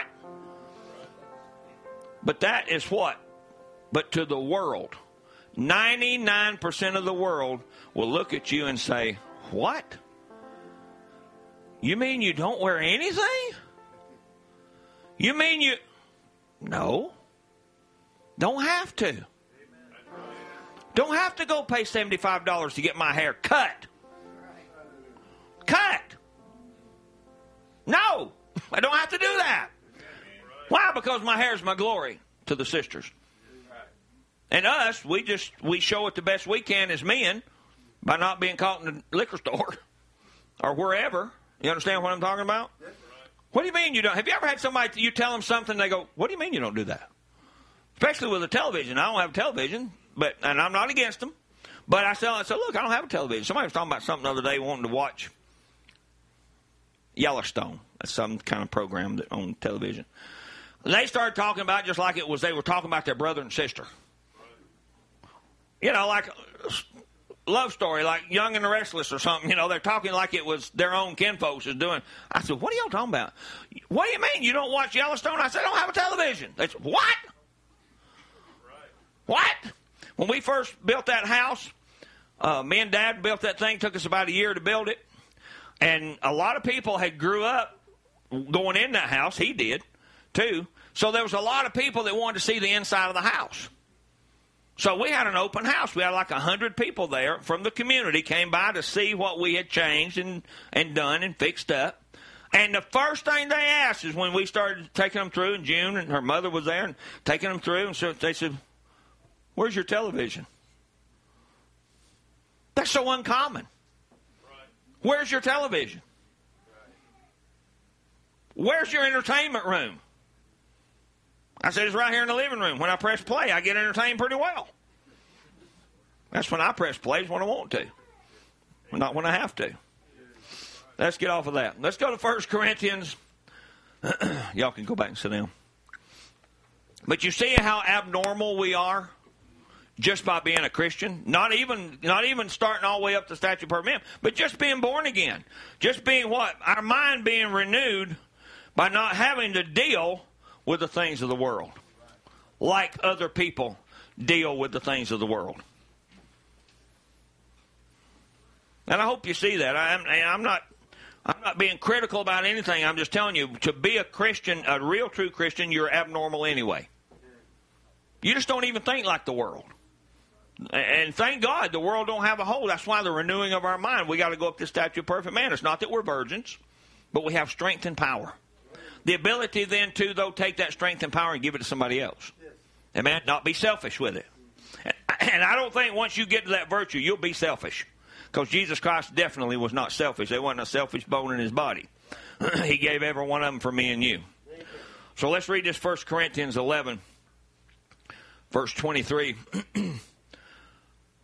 Speaker 3: But that is what? But to the world, ninety-nine percent of the world will look at you and say, what? You mean you don't wear anything? You mean you... No. Don't have to. Don't have to go pay seventy-five dollars to get my hair cut. Cut. No. I don't have to do that. Why? Because my hair is my glory to the sisters. And us, we just, we show it the best we can as men by not being caught in the liquor store or wherever. You understand what I'm talking about? What do you mean you don't? Have you ever had somebody, you tell them something, they go, what do you mean you don't do that? Especially with a television. I don't have a television. But and I'm not against them. But I said, I said, look, I don't have a television. Somebody was talking about something the other day wanting to watch Yellowstone. That's some kind of program that on television. And they started talking about it just like it was they were talking about their brother and sister. You know, like a love story, like Young and the Restless or something. You know, they're talking like it was their own kinfolks is doing. I said, what are y'all talking about? What do you mean you don't watch Yellowstone? I said, I don't have a television. They said, what? What? When we first built that house, uh, me and Dad built that thing. Took us about a year to build it. And a lot of people had grew up going in that house. He did, too. So there was a lot of people that wanted to see the inside of the house. So we had an open house. We had like one hundred people there from the community came by to see what we had changed and, and done and fixed up. And the first thing they asked is when we started taking them through, and June and her mother was there and taking them through, and so they said, where's your television? That's so uncommon. Right. Where's your television? Right. Where's your entertainment room? I said, it's right here in the living room. When I press play, I get entertained pretty well. That's when I press play, is when I want to. Not when I have to. Let's get off of that. Let's go to First Corinthians. Y'all can go back and sit down. But you see how abnormal we are? Just by being a Christian, not even not even starting all the way up to statute of perfect man, but just being born again. Just being what? Our mind being renewed by not having to deal with the things of the world. Like other people deal with the things of the world. And I hope you see that. I'm, I'm not I'm not being critical about anything. I'm just telling you, to be a Christian, a real true Christian, you're abnormal anyway. You just don't even think like the world. And thank God the world don't have a hold. That's why the renewing of our mind. We got to go up to the statute of perfect man. It's not that we're virgins, but we have strength and power. The ability then to, though, take that strength and power and give it to somebody else. Amen? Not be selfish with it. And I don't think once you get to that virtue, you'll be selfish. Because Jesus Christ definitely was not selfish. There wasn't a selfish bone in his body. He gave every one of them for me and you. So let's read this First Corinthians eleven, verse twenty-three.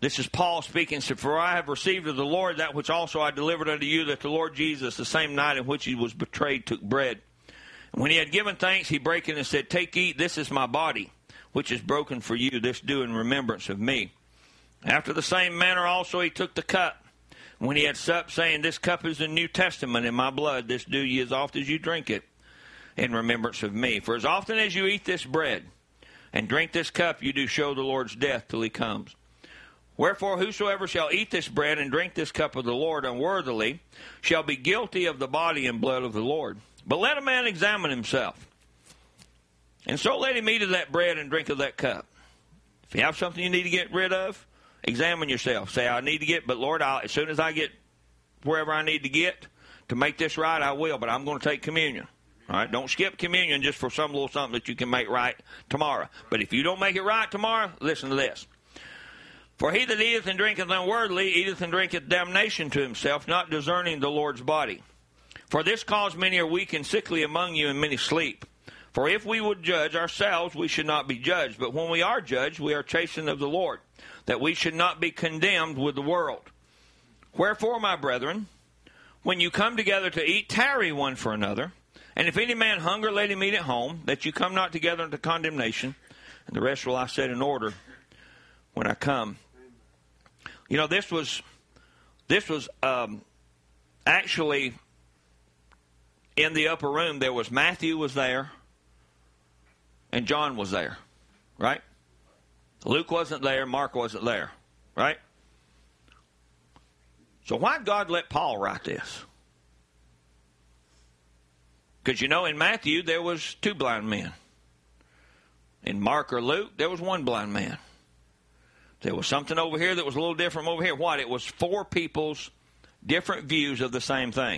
Speaker 3: This is Paul speaking. So, for I have received of the Lord that which also I delivered unto you, that the Lord Jesus, the same night in which he was betrayed, took bread. And when he had given thanks, he brake it and said, Take, eat, this is my body, which is broken for you. This do in remembrance of me. After the same manner also he took the cup. When he had supped, saying, This cup is the New Testament in my blood. This do ye as oft as you drink it, in remembrance of me. For as often as you eat this bread and drink this cup, you do show the Lord's death till he comes. Wherefore, whosoever shall eat this bread and drink this cup of the Lord unworthily shall be guilty of the body and blood of the Lord. But let a man examine himself. And so let him eat of that bread and drink of that cup. If you have something you need to get rid of, examine yourself. Say, I need to get, but Lord, I'll, as soon as I get wherever I need to get to make this right, I will. But I'm going to take communion. All right? Don't skip communion just for some little something that you can make right tomorrow. But if you don't make it right tomorrow, listen to this. For he that eateth and drinketh unworthily eateth and drinketh damnation to himself, not discerning the Lord's body. For this cause many are weak and sickly among you, and many sleep. For if we would judge ourselves, we should not be judged. But when we are judged, we are chastened of the Lord, that we should not be condemned with the world. Wherefore, my brethren, when you come together to eat, tarry one for another. And if any man hunger, let him eat at home, that you come not together into condemnation. And the rest will I set in order when I come. You know, this was this was um, actually in the upper room. There was Matthew was there, and John was there, right? Luke wasn't there, Mark wasn't there, right? So why did God let Paul write this? Because, you know, in Matthew there was two blind men. In Mark or Luke, there was one blind man. There was something over here that was a little different over here. What? It was four people's different views of the same thing.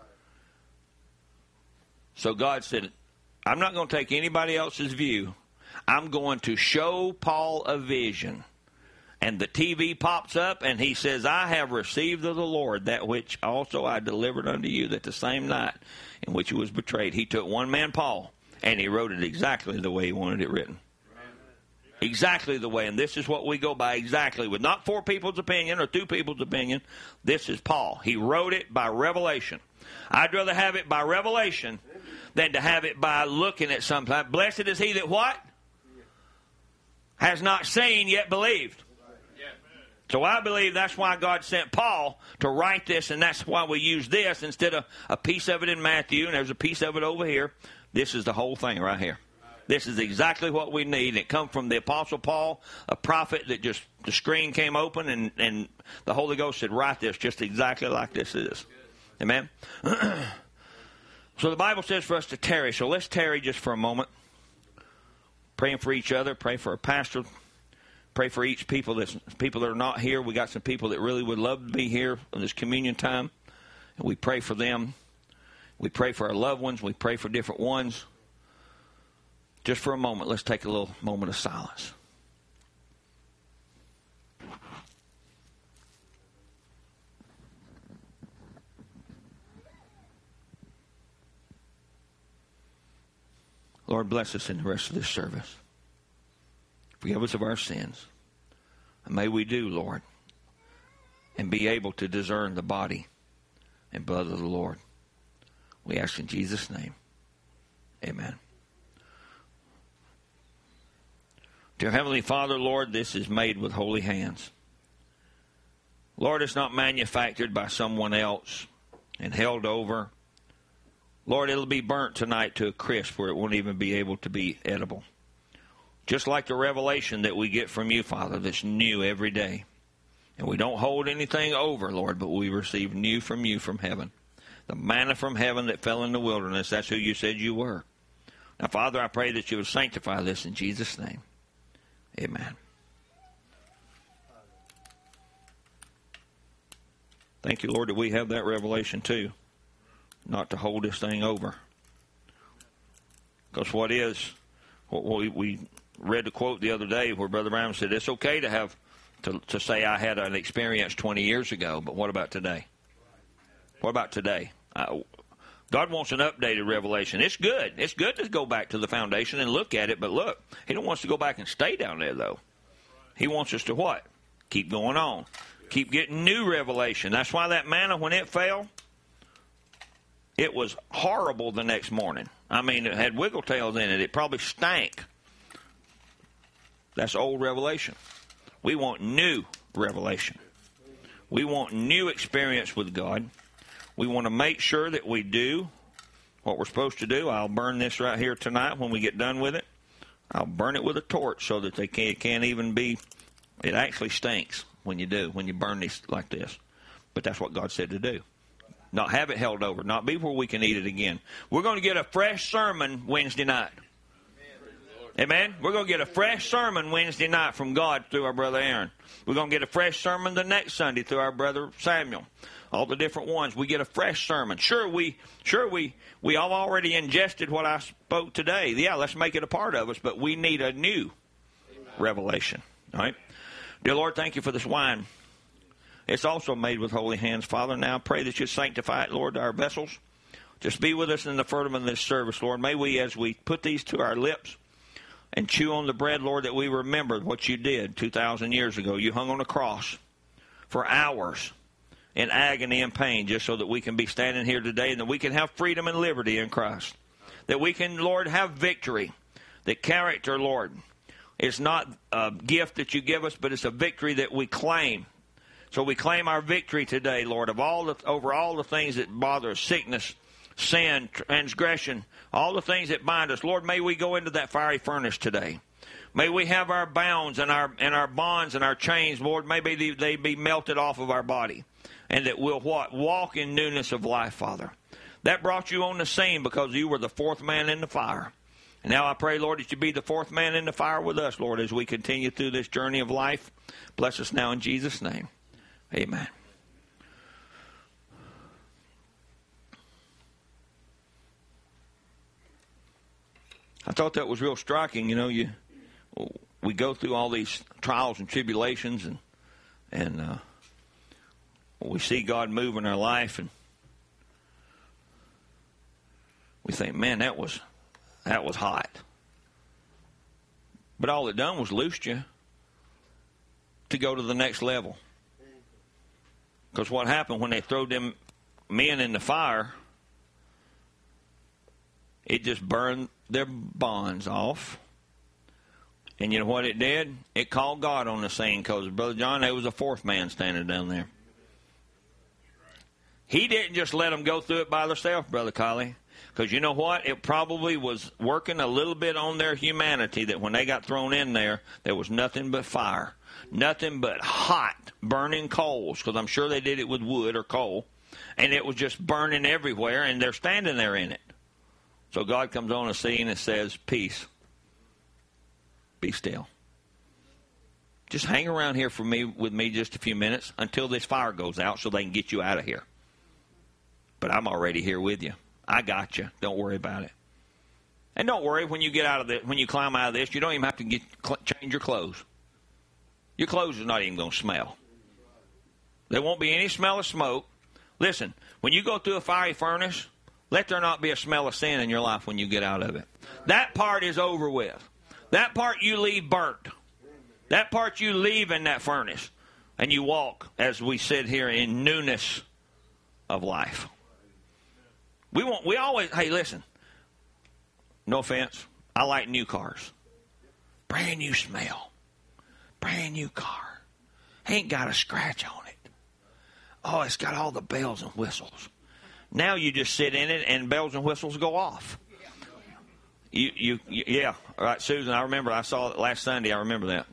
Speaker 3: So God said, I'm not going to take anybody else's view. I'm going to show Paul a vision. And the T V pops up and he says, I have received of the Lord that which also I delivered unto you, that the same night in which he was betrayed. He took one man, Paul, and he wrote it exactly the way he wanted it written. Exactly the way, and this is what we go by exactly, with not four people's opinion or two people's opinion. This is Paul. He wrote it by revelation. I'd rather have it by revelation than to have it by looking at something. Blessed is he that what? Has not seen yet believed. So I believe that's why God sent Paul to write this, and that's why we use this instead of a piece of it in Matthew, and there's a piece of it over here. This is the whole thing right here. This is exactly what we need. It comes from the Apostle Paul, a prophet that just, the screen came open and, and the Holy Ghost said, write this just exactly like this is. Amen? So the Bible says for us to tarry. So let's tarry just for a moment. Praying for each other. Pray for our pastor. Pray for each people that's people that are not here. We got some people that really would love to be here in this communion time. And we pray for them. We pray for our loved ones. We pray for different ones. Just for a moment, let's take a little moment of silence. Lord, bless us in the rest of this service. Forgive us of our sins. And may we do, Lord, and be able to discern the body and blood of the Lord. We ask in Jesus' name. Amen. Dear Heavenly Father, Lord, this is made with holy hands. Lord, it's not manufactured by someone else and held over. Lord, it'll be burnt tonight to a crisp where it won't even be able to be edible. Just like the revelation that we get from you, Father, that's new every day. And we don't hold anything over, Lord, but we receive new from you from heaven. The manna from heaven that fell in the wilderness, that's who you said you were. Now, Father, I pray that you would sanctify this in Jesus' name. Amen. Thank you, Lord, that we have that revelation too. Not to hold this thing over. Because what is, what we, we read the quote the other day where Brother Brown said, it's okay to have, to, to say I had an experience twenty years ago, but what about today? What about today? I, God wants an updated revelation. It's good. It's good to go back to the foundation and look at it, but look, he don't want us to go back and stay down there, though. He wants us to what? Keep going on. Keep getting new revelation. That's why that manna, when it fell, it was horrible the next morning. I mean, it had wiggle tails in it. It probably stank. That's old revelation. We want new revelation. We want new experience with God. We want to make sure that we do what we're supposed to do. I'll burn this right here tonight when we get done with it. I'll burn it with a torch so that they can't, can't even be, it actually stinks when you do, when you burn these like this. But that's what God said to do. Not have it held over, not be where we can eat it again. We're going to get a fresh sermon Wednesday night. Amen? We're going to get a fresh sermon Wednesday night from God through our brother Aaron. We're going to get a fresh sermon the next Sunday through our brother Samuel. All the different ones. We get a fresh sermon. Sure, we sure we, we all already ingested what I spoke today. Yeah, let's make it a part of us, but we need a new revelation. All right? Dear Lord, thank you for this wine. It's also made with holy hands, Father. Now I pray that you sanctify it, Lord, to our vessels. Just be with us in the furtherance of this service, Lord. May we, as we put these to our lips and chew on the bread, Lord, that we remember what you did two thousand years ago. You hung on a cross for hours in agony and pain just so that we can be standing here today and that we can have freedom and liberty in Christ. That we can, Lord, have victory. That character, Lord, is not a gift that you give us, but it's a victory that we claim. So we claim our victory today, Lord, of all the, over all the things that bother us, sickness, sin, transgression, all the things that bind us. Lord, may we go into that fiery furnace today. May we have our bounds and our and our bonds and our chains, Lord, maybe they, they be melted off of our body. And that we'll what? Walk in newness of life, Father. That brought you on the scene because you were the fourth man in the fire. And now I pray, Lord, that you be the fourth man in the fire with us, Lord, as we continue through this journey of life. Bless us now in Jesus' name. Amen. I thought that was real striking. You know, you we go through all these trials and tribulations, and and uh, we see God move in our life, and we think, man, that was that was hot. But all it done was loosed you to go to the next level. Because what happened when they threw them men in the fire, it just burned their bonds off. And you know what it did? It called God on the scene because, Brother John, there was a fourth man standing down there. He didn't just let them go through it by themselves, Brother Collie. Because you know what? It probably was working a little bit on their humanity that when they got thrown in there, there was nothing but fire. Nothing but hot, burning coals, because I'm sure they did it with wood or coal. And it was just burning everywhere, and they're standing there in it. So God comes on the scene and says, peace. Be still. Just hang around here for me with me just a few minutes until this fire goes out so they can get you out of here. But I'm already here with you. I got you. Don't worry about it. And don't worry when you get out of this, when you climb out of this, you don't even have to get change your clothes. Your clothes are not even going to smell. There won't be any smell of smoke. Listen, when you go through a fiery furnace, let there not be a smell of sin in your life when you get out of it. That part is over with. That part you leave burnt. That part you leave in that furnace. And you walk, as we said here, in newness of life. We want. We always, hey, listen. No offense. I like new cars. Brand new smell. Brand new car. Ain't got a scratch on it. Oh, it's got all the bells and whistles. Now you just sit in it and bells and whistles go off. You, you, you yeah. All right, Susan, I remember. I saw it last Sunday. I remember that.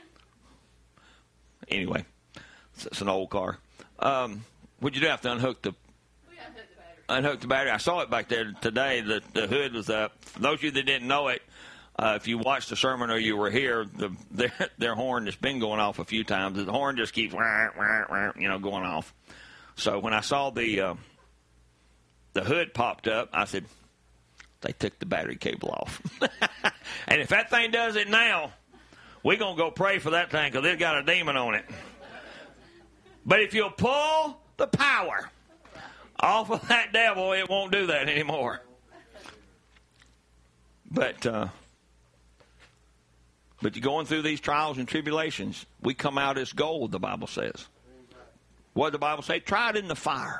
Speaker 3: Anyway, it's, it's an old car. Um, what'd you do? Have to unhook the unhook the battery. I saw it back there today. The, the hood was up. For those of you that didn't know it, uh, if you watched the sermon or you were here, the, their, their horn has been going off a few times. The horn just keeps, wah, wah, wah, you know, going off. So when I saw the uh, the hood popped up, I said, they took the battery cable off. And if that thing does it now, we're going to go pray for that thing because it's got a demon on it. But if you'll pull the power off of that devil, it won't do that anymore. But uh, But going through these trials and tribulations, we come out as gold, the Bible says. What did the Bible say? Try it in the fire.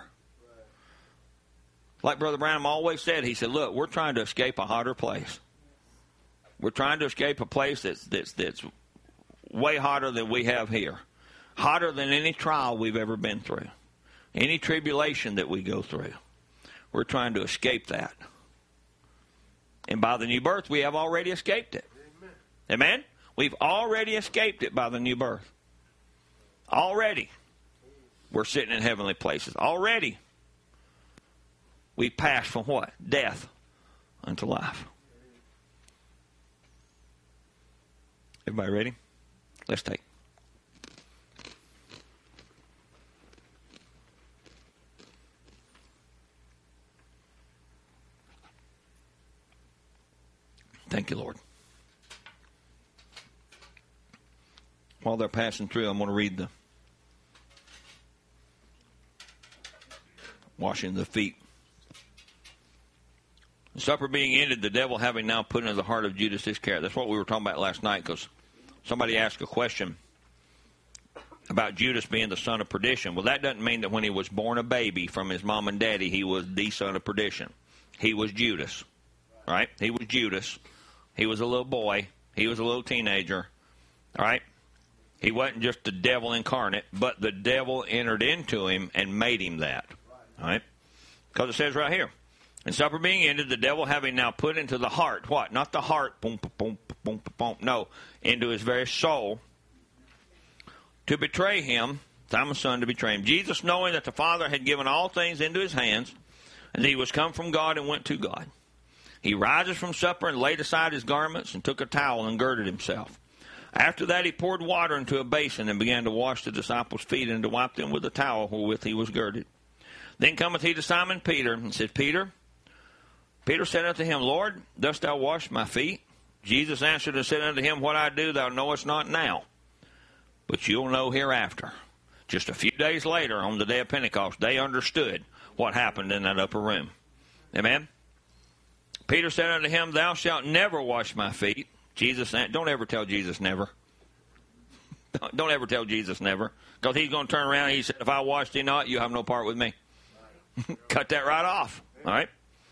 Speaker 3: Like Brother Branham always said, he said, look, we're trying to escape a hotter place. We're trying to escape a place that's, that's, that's way hotter than we have here. Hotter than any trial we've ever been through. Any tribulation that we go through. We're trying to escape that. And by the new birth, we have already escaped it. Amen? Amen? We've already escaped it by the new birth. Already. We're sitting in heavenly places. Already. We passed from what? Death unto life. Everybody ready? Let's take. Thank you, Lord. While they're passing through, I'm going to read the washing the feet. The supper being ended, the devil having now put into the heart of Judas Iscariot. That's what we were talking about last night, because somebody asked a question about Judas being the son of perdition. Well, that doesn't mean that when he was born a baby from his mom and daddy, he was the son of perdition. He was Judas, right? He was Judas. He was a little boy. He was a little teenager, all right? He wasn't just the devil incarnate, but the devil entered into him and made him that, all right? Because it says right here, and supper being ended, the devil having now put into the heart, what? Not the heart, boom, boom, boom, boom, no, into his very soul, to betray him, Simon's son, to betray him. Jesus, knowing that the Father had given all things into his hands, and that he was come from God and went to God, he rises from supper and laid aside his garments and took a towel and girded himself. After that he poured water into a basin and began to wash the disciples' feet and to wipe them with the towel wherewith he was girded. Then cometh he to Simon Peter and said, Peter, Peter said unto him, Lord, dost thou wash my feet? Jesus answered and said unto him, What I do thou knowest not now, but you'll know hereafter. Just a few days later, on the day of Pentecost, they understood what happened in that upper room. Amen? Peter said unto him, Thou shalt never wash my feet. Jesus, don't ever tell Jesus never. Don't ever tell Jesus never. Because he's going to turn around and he said, If I wash thee not, you have no part with me. Cut that right off. All right?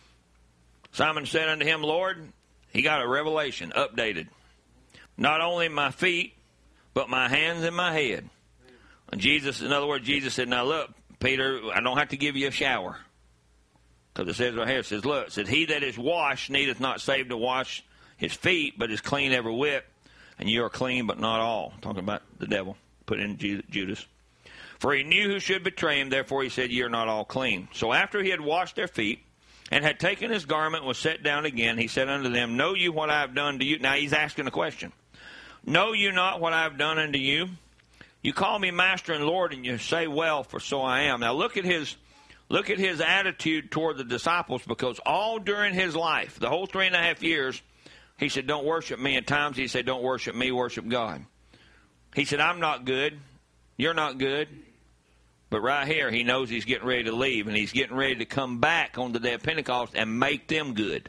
Speaker 3: Simon said unto him, Lord, he got a revelation, updated. Not only my feet, but my hands and my head. And Jesus, in other words, Jesus said, Now look, Peter, I don't have to give you a shower. Because it says right here, it says, Look, it says, He that is washed needeth not save to wash his feet, but is clean every whit. And you are clean, but not all. Talking about the devil, put in Judas. For he knew who should betray him, therefore he said, Ye are not all clean. So after he had washed their feet, and had taken his garment, was set down again, he said unto them, Know you what I have done to you? Now he's asking a question. Know you not what I have done unto you? You call me Master and Lord, and you say, Well, for so I am. Now look at his look at his attitude toward the disciples, because all during his life, the whole three and a half years, he said, Don't worship me. At times he said, Don't worship me, worship God. He said, I'm not good. You're not good. But right here, he knows he's getting ready to leave, and he's getting ready to come back on the day of Pentecost and make them good.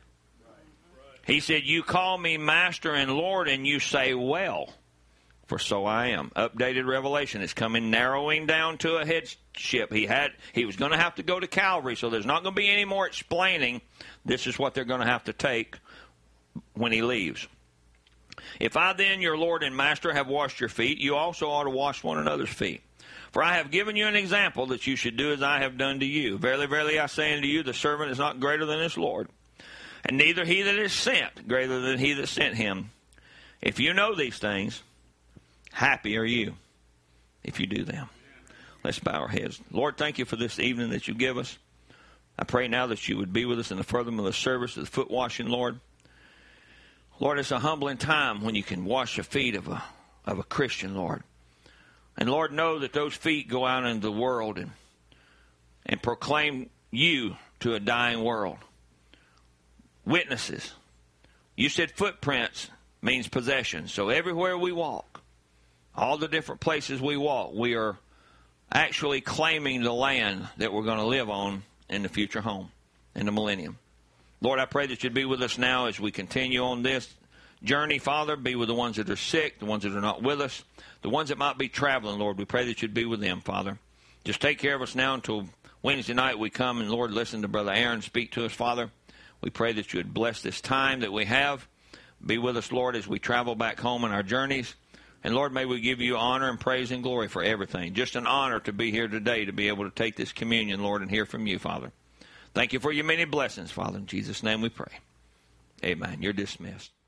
Speaker 3: He said, You call me Master and Lord, and you say, Well, for so I am. Updated revelation is coming, narrowing down to a headship. He had, he was going to have to go to Calvary, so there's not going to be any more explaining. This is what they're going to have to take when he leaves. If I then, your Lord and Master, have washed your feet, you also ought to wash one another's feet. For I have given you an example that you should do as I have done to you. Verily, verily, I say unto you, the servant is not greater than his Lord, and neither he that is sent greater than he that sent him. If you know these things, happy are you if you do them. Let's bow our heads. Lord, thank you for this evening that you give us. I pray now that you would be with us in the furtherance of the service of the foot washing, Lord. Lord, it's a humbling time when you can wash the feet of a of a Christian, Lord. And Lord, know that those feet go out into the world and and proclaim you to a dying world. Witnesses. You said footprints means possession. So everywhere we walk, all the different places we walk, we are actually claiming the land that we're going to live on in the future home, in the millennium. Lord, I pray that you'd be with us now as we continue on this journey, Father. Be with the ones that are sick, the ones that are not with us, the ones that might be traveling, Lord. We pray that you'd be with them, Father. Just take care of us now until Wednesday night we come and, Lord, listen to Brother Aaron speak to us, Father. We pray that you would bless this time that we have. Be with us, Lord, as we travel back home on our journeys. And, Lord, may we give you honor and praise and glory for everything. Just an honor to be here today, to be able to take this communion, Lord, and hear from you, Father. Thank you for your many blessings, Father. In Jesus' name we pray. Amen. You're dismissed.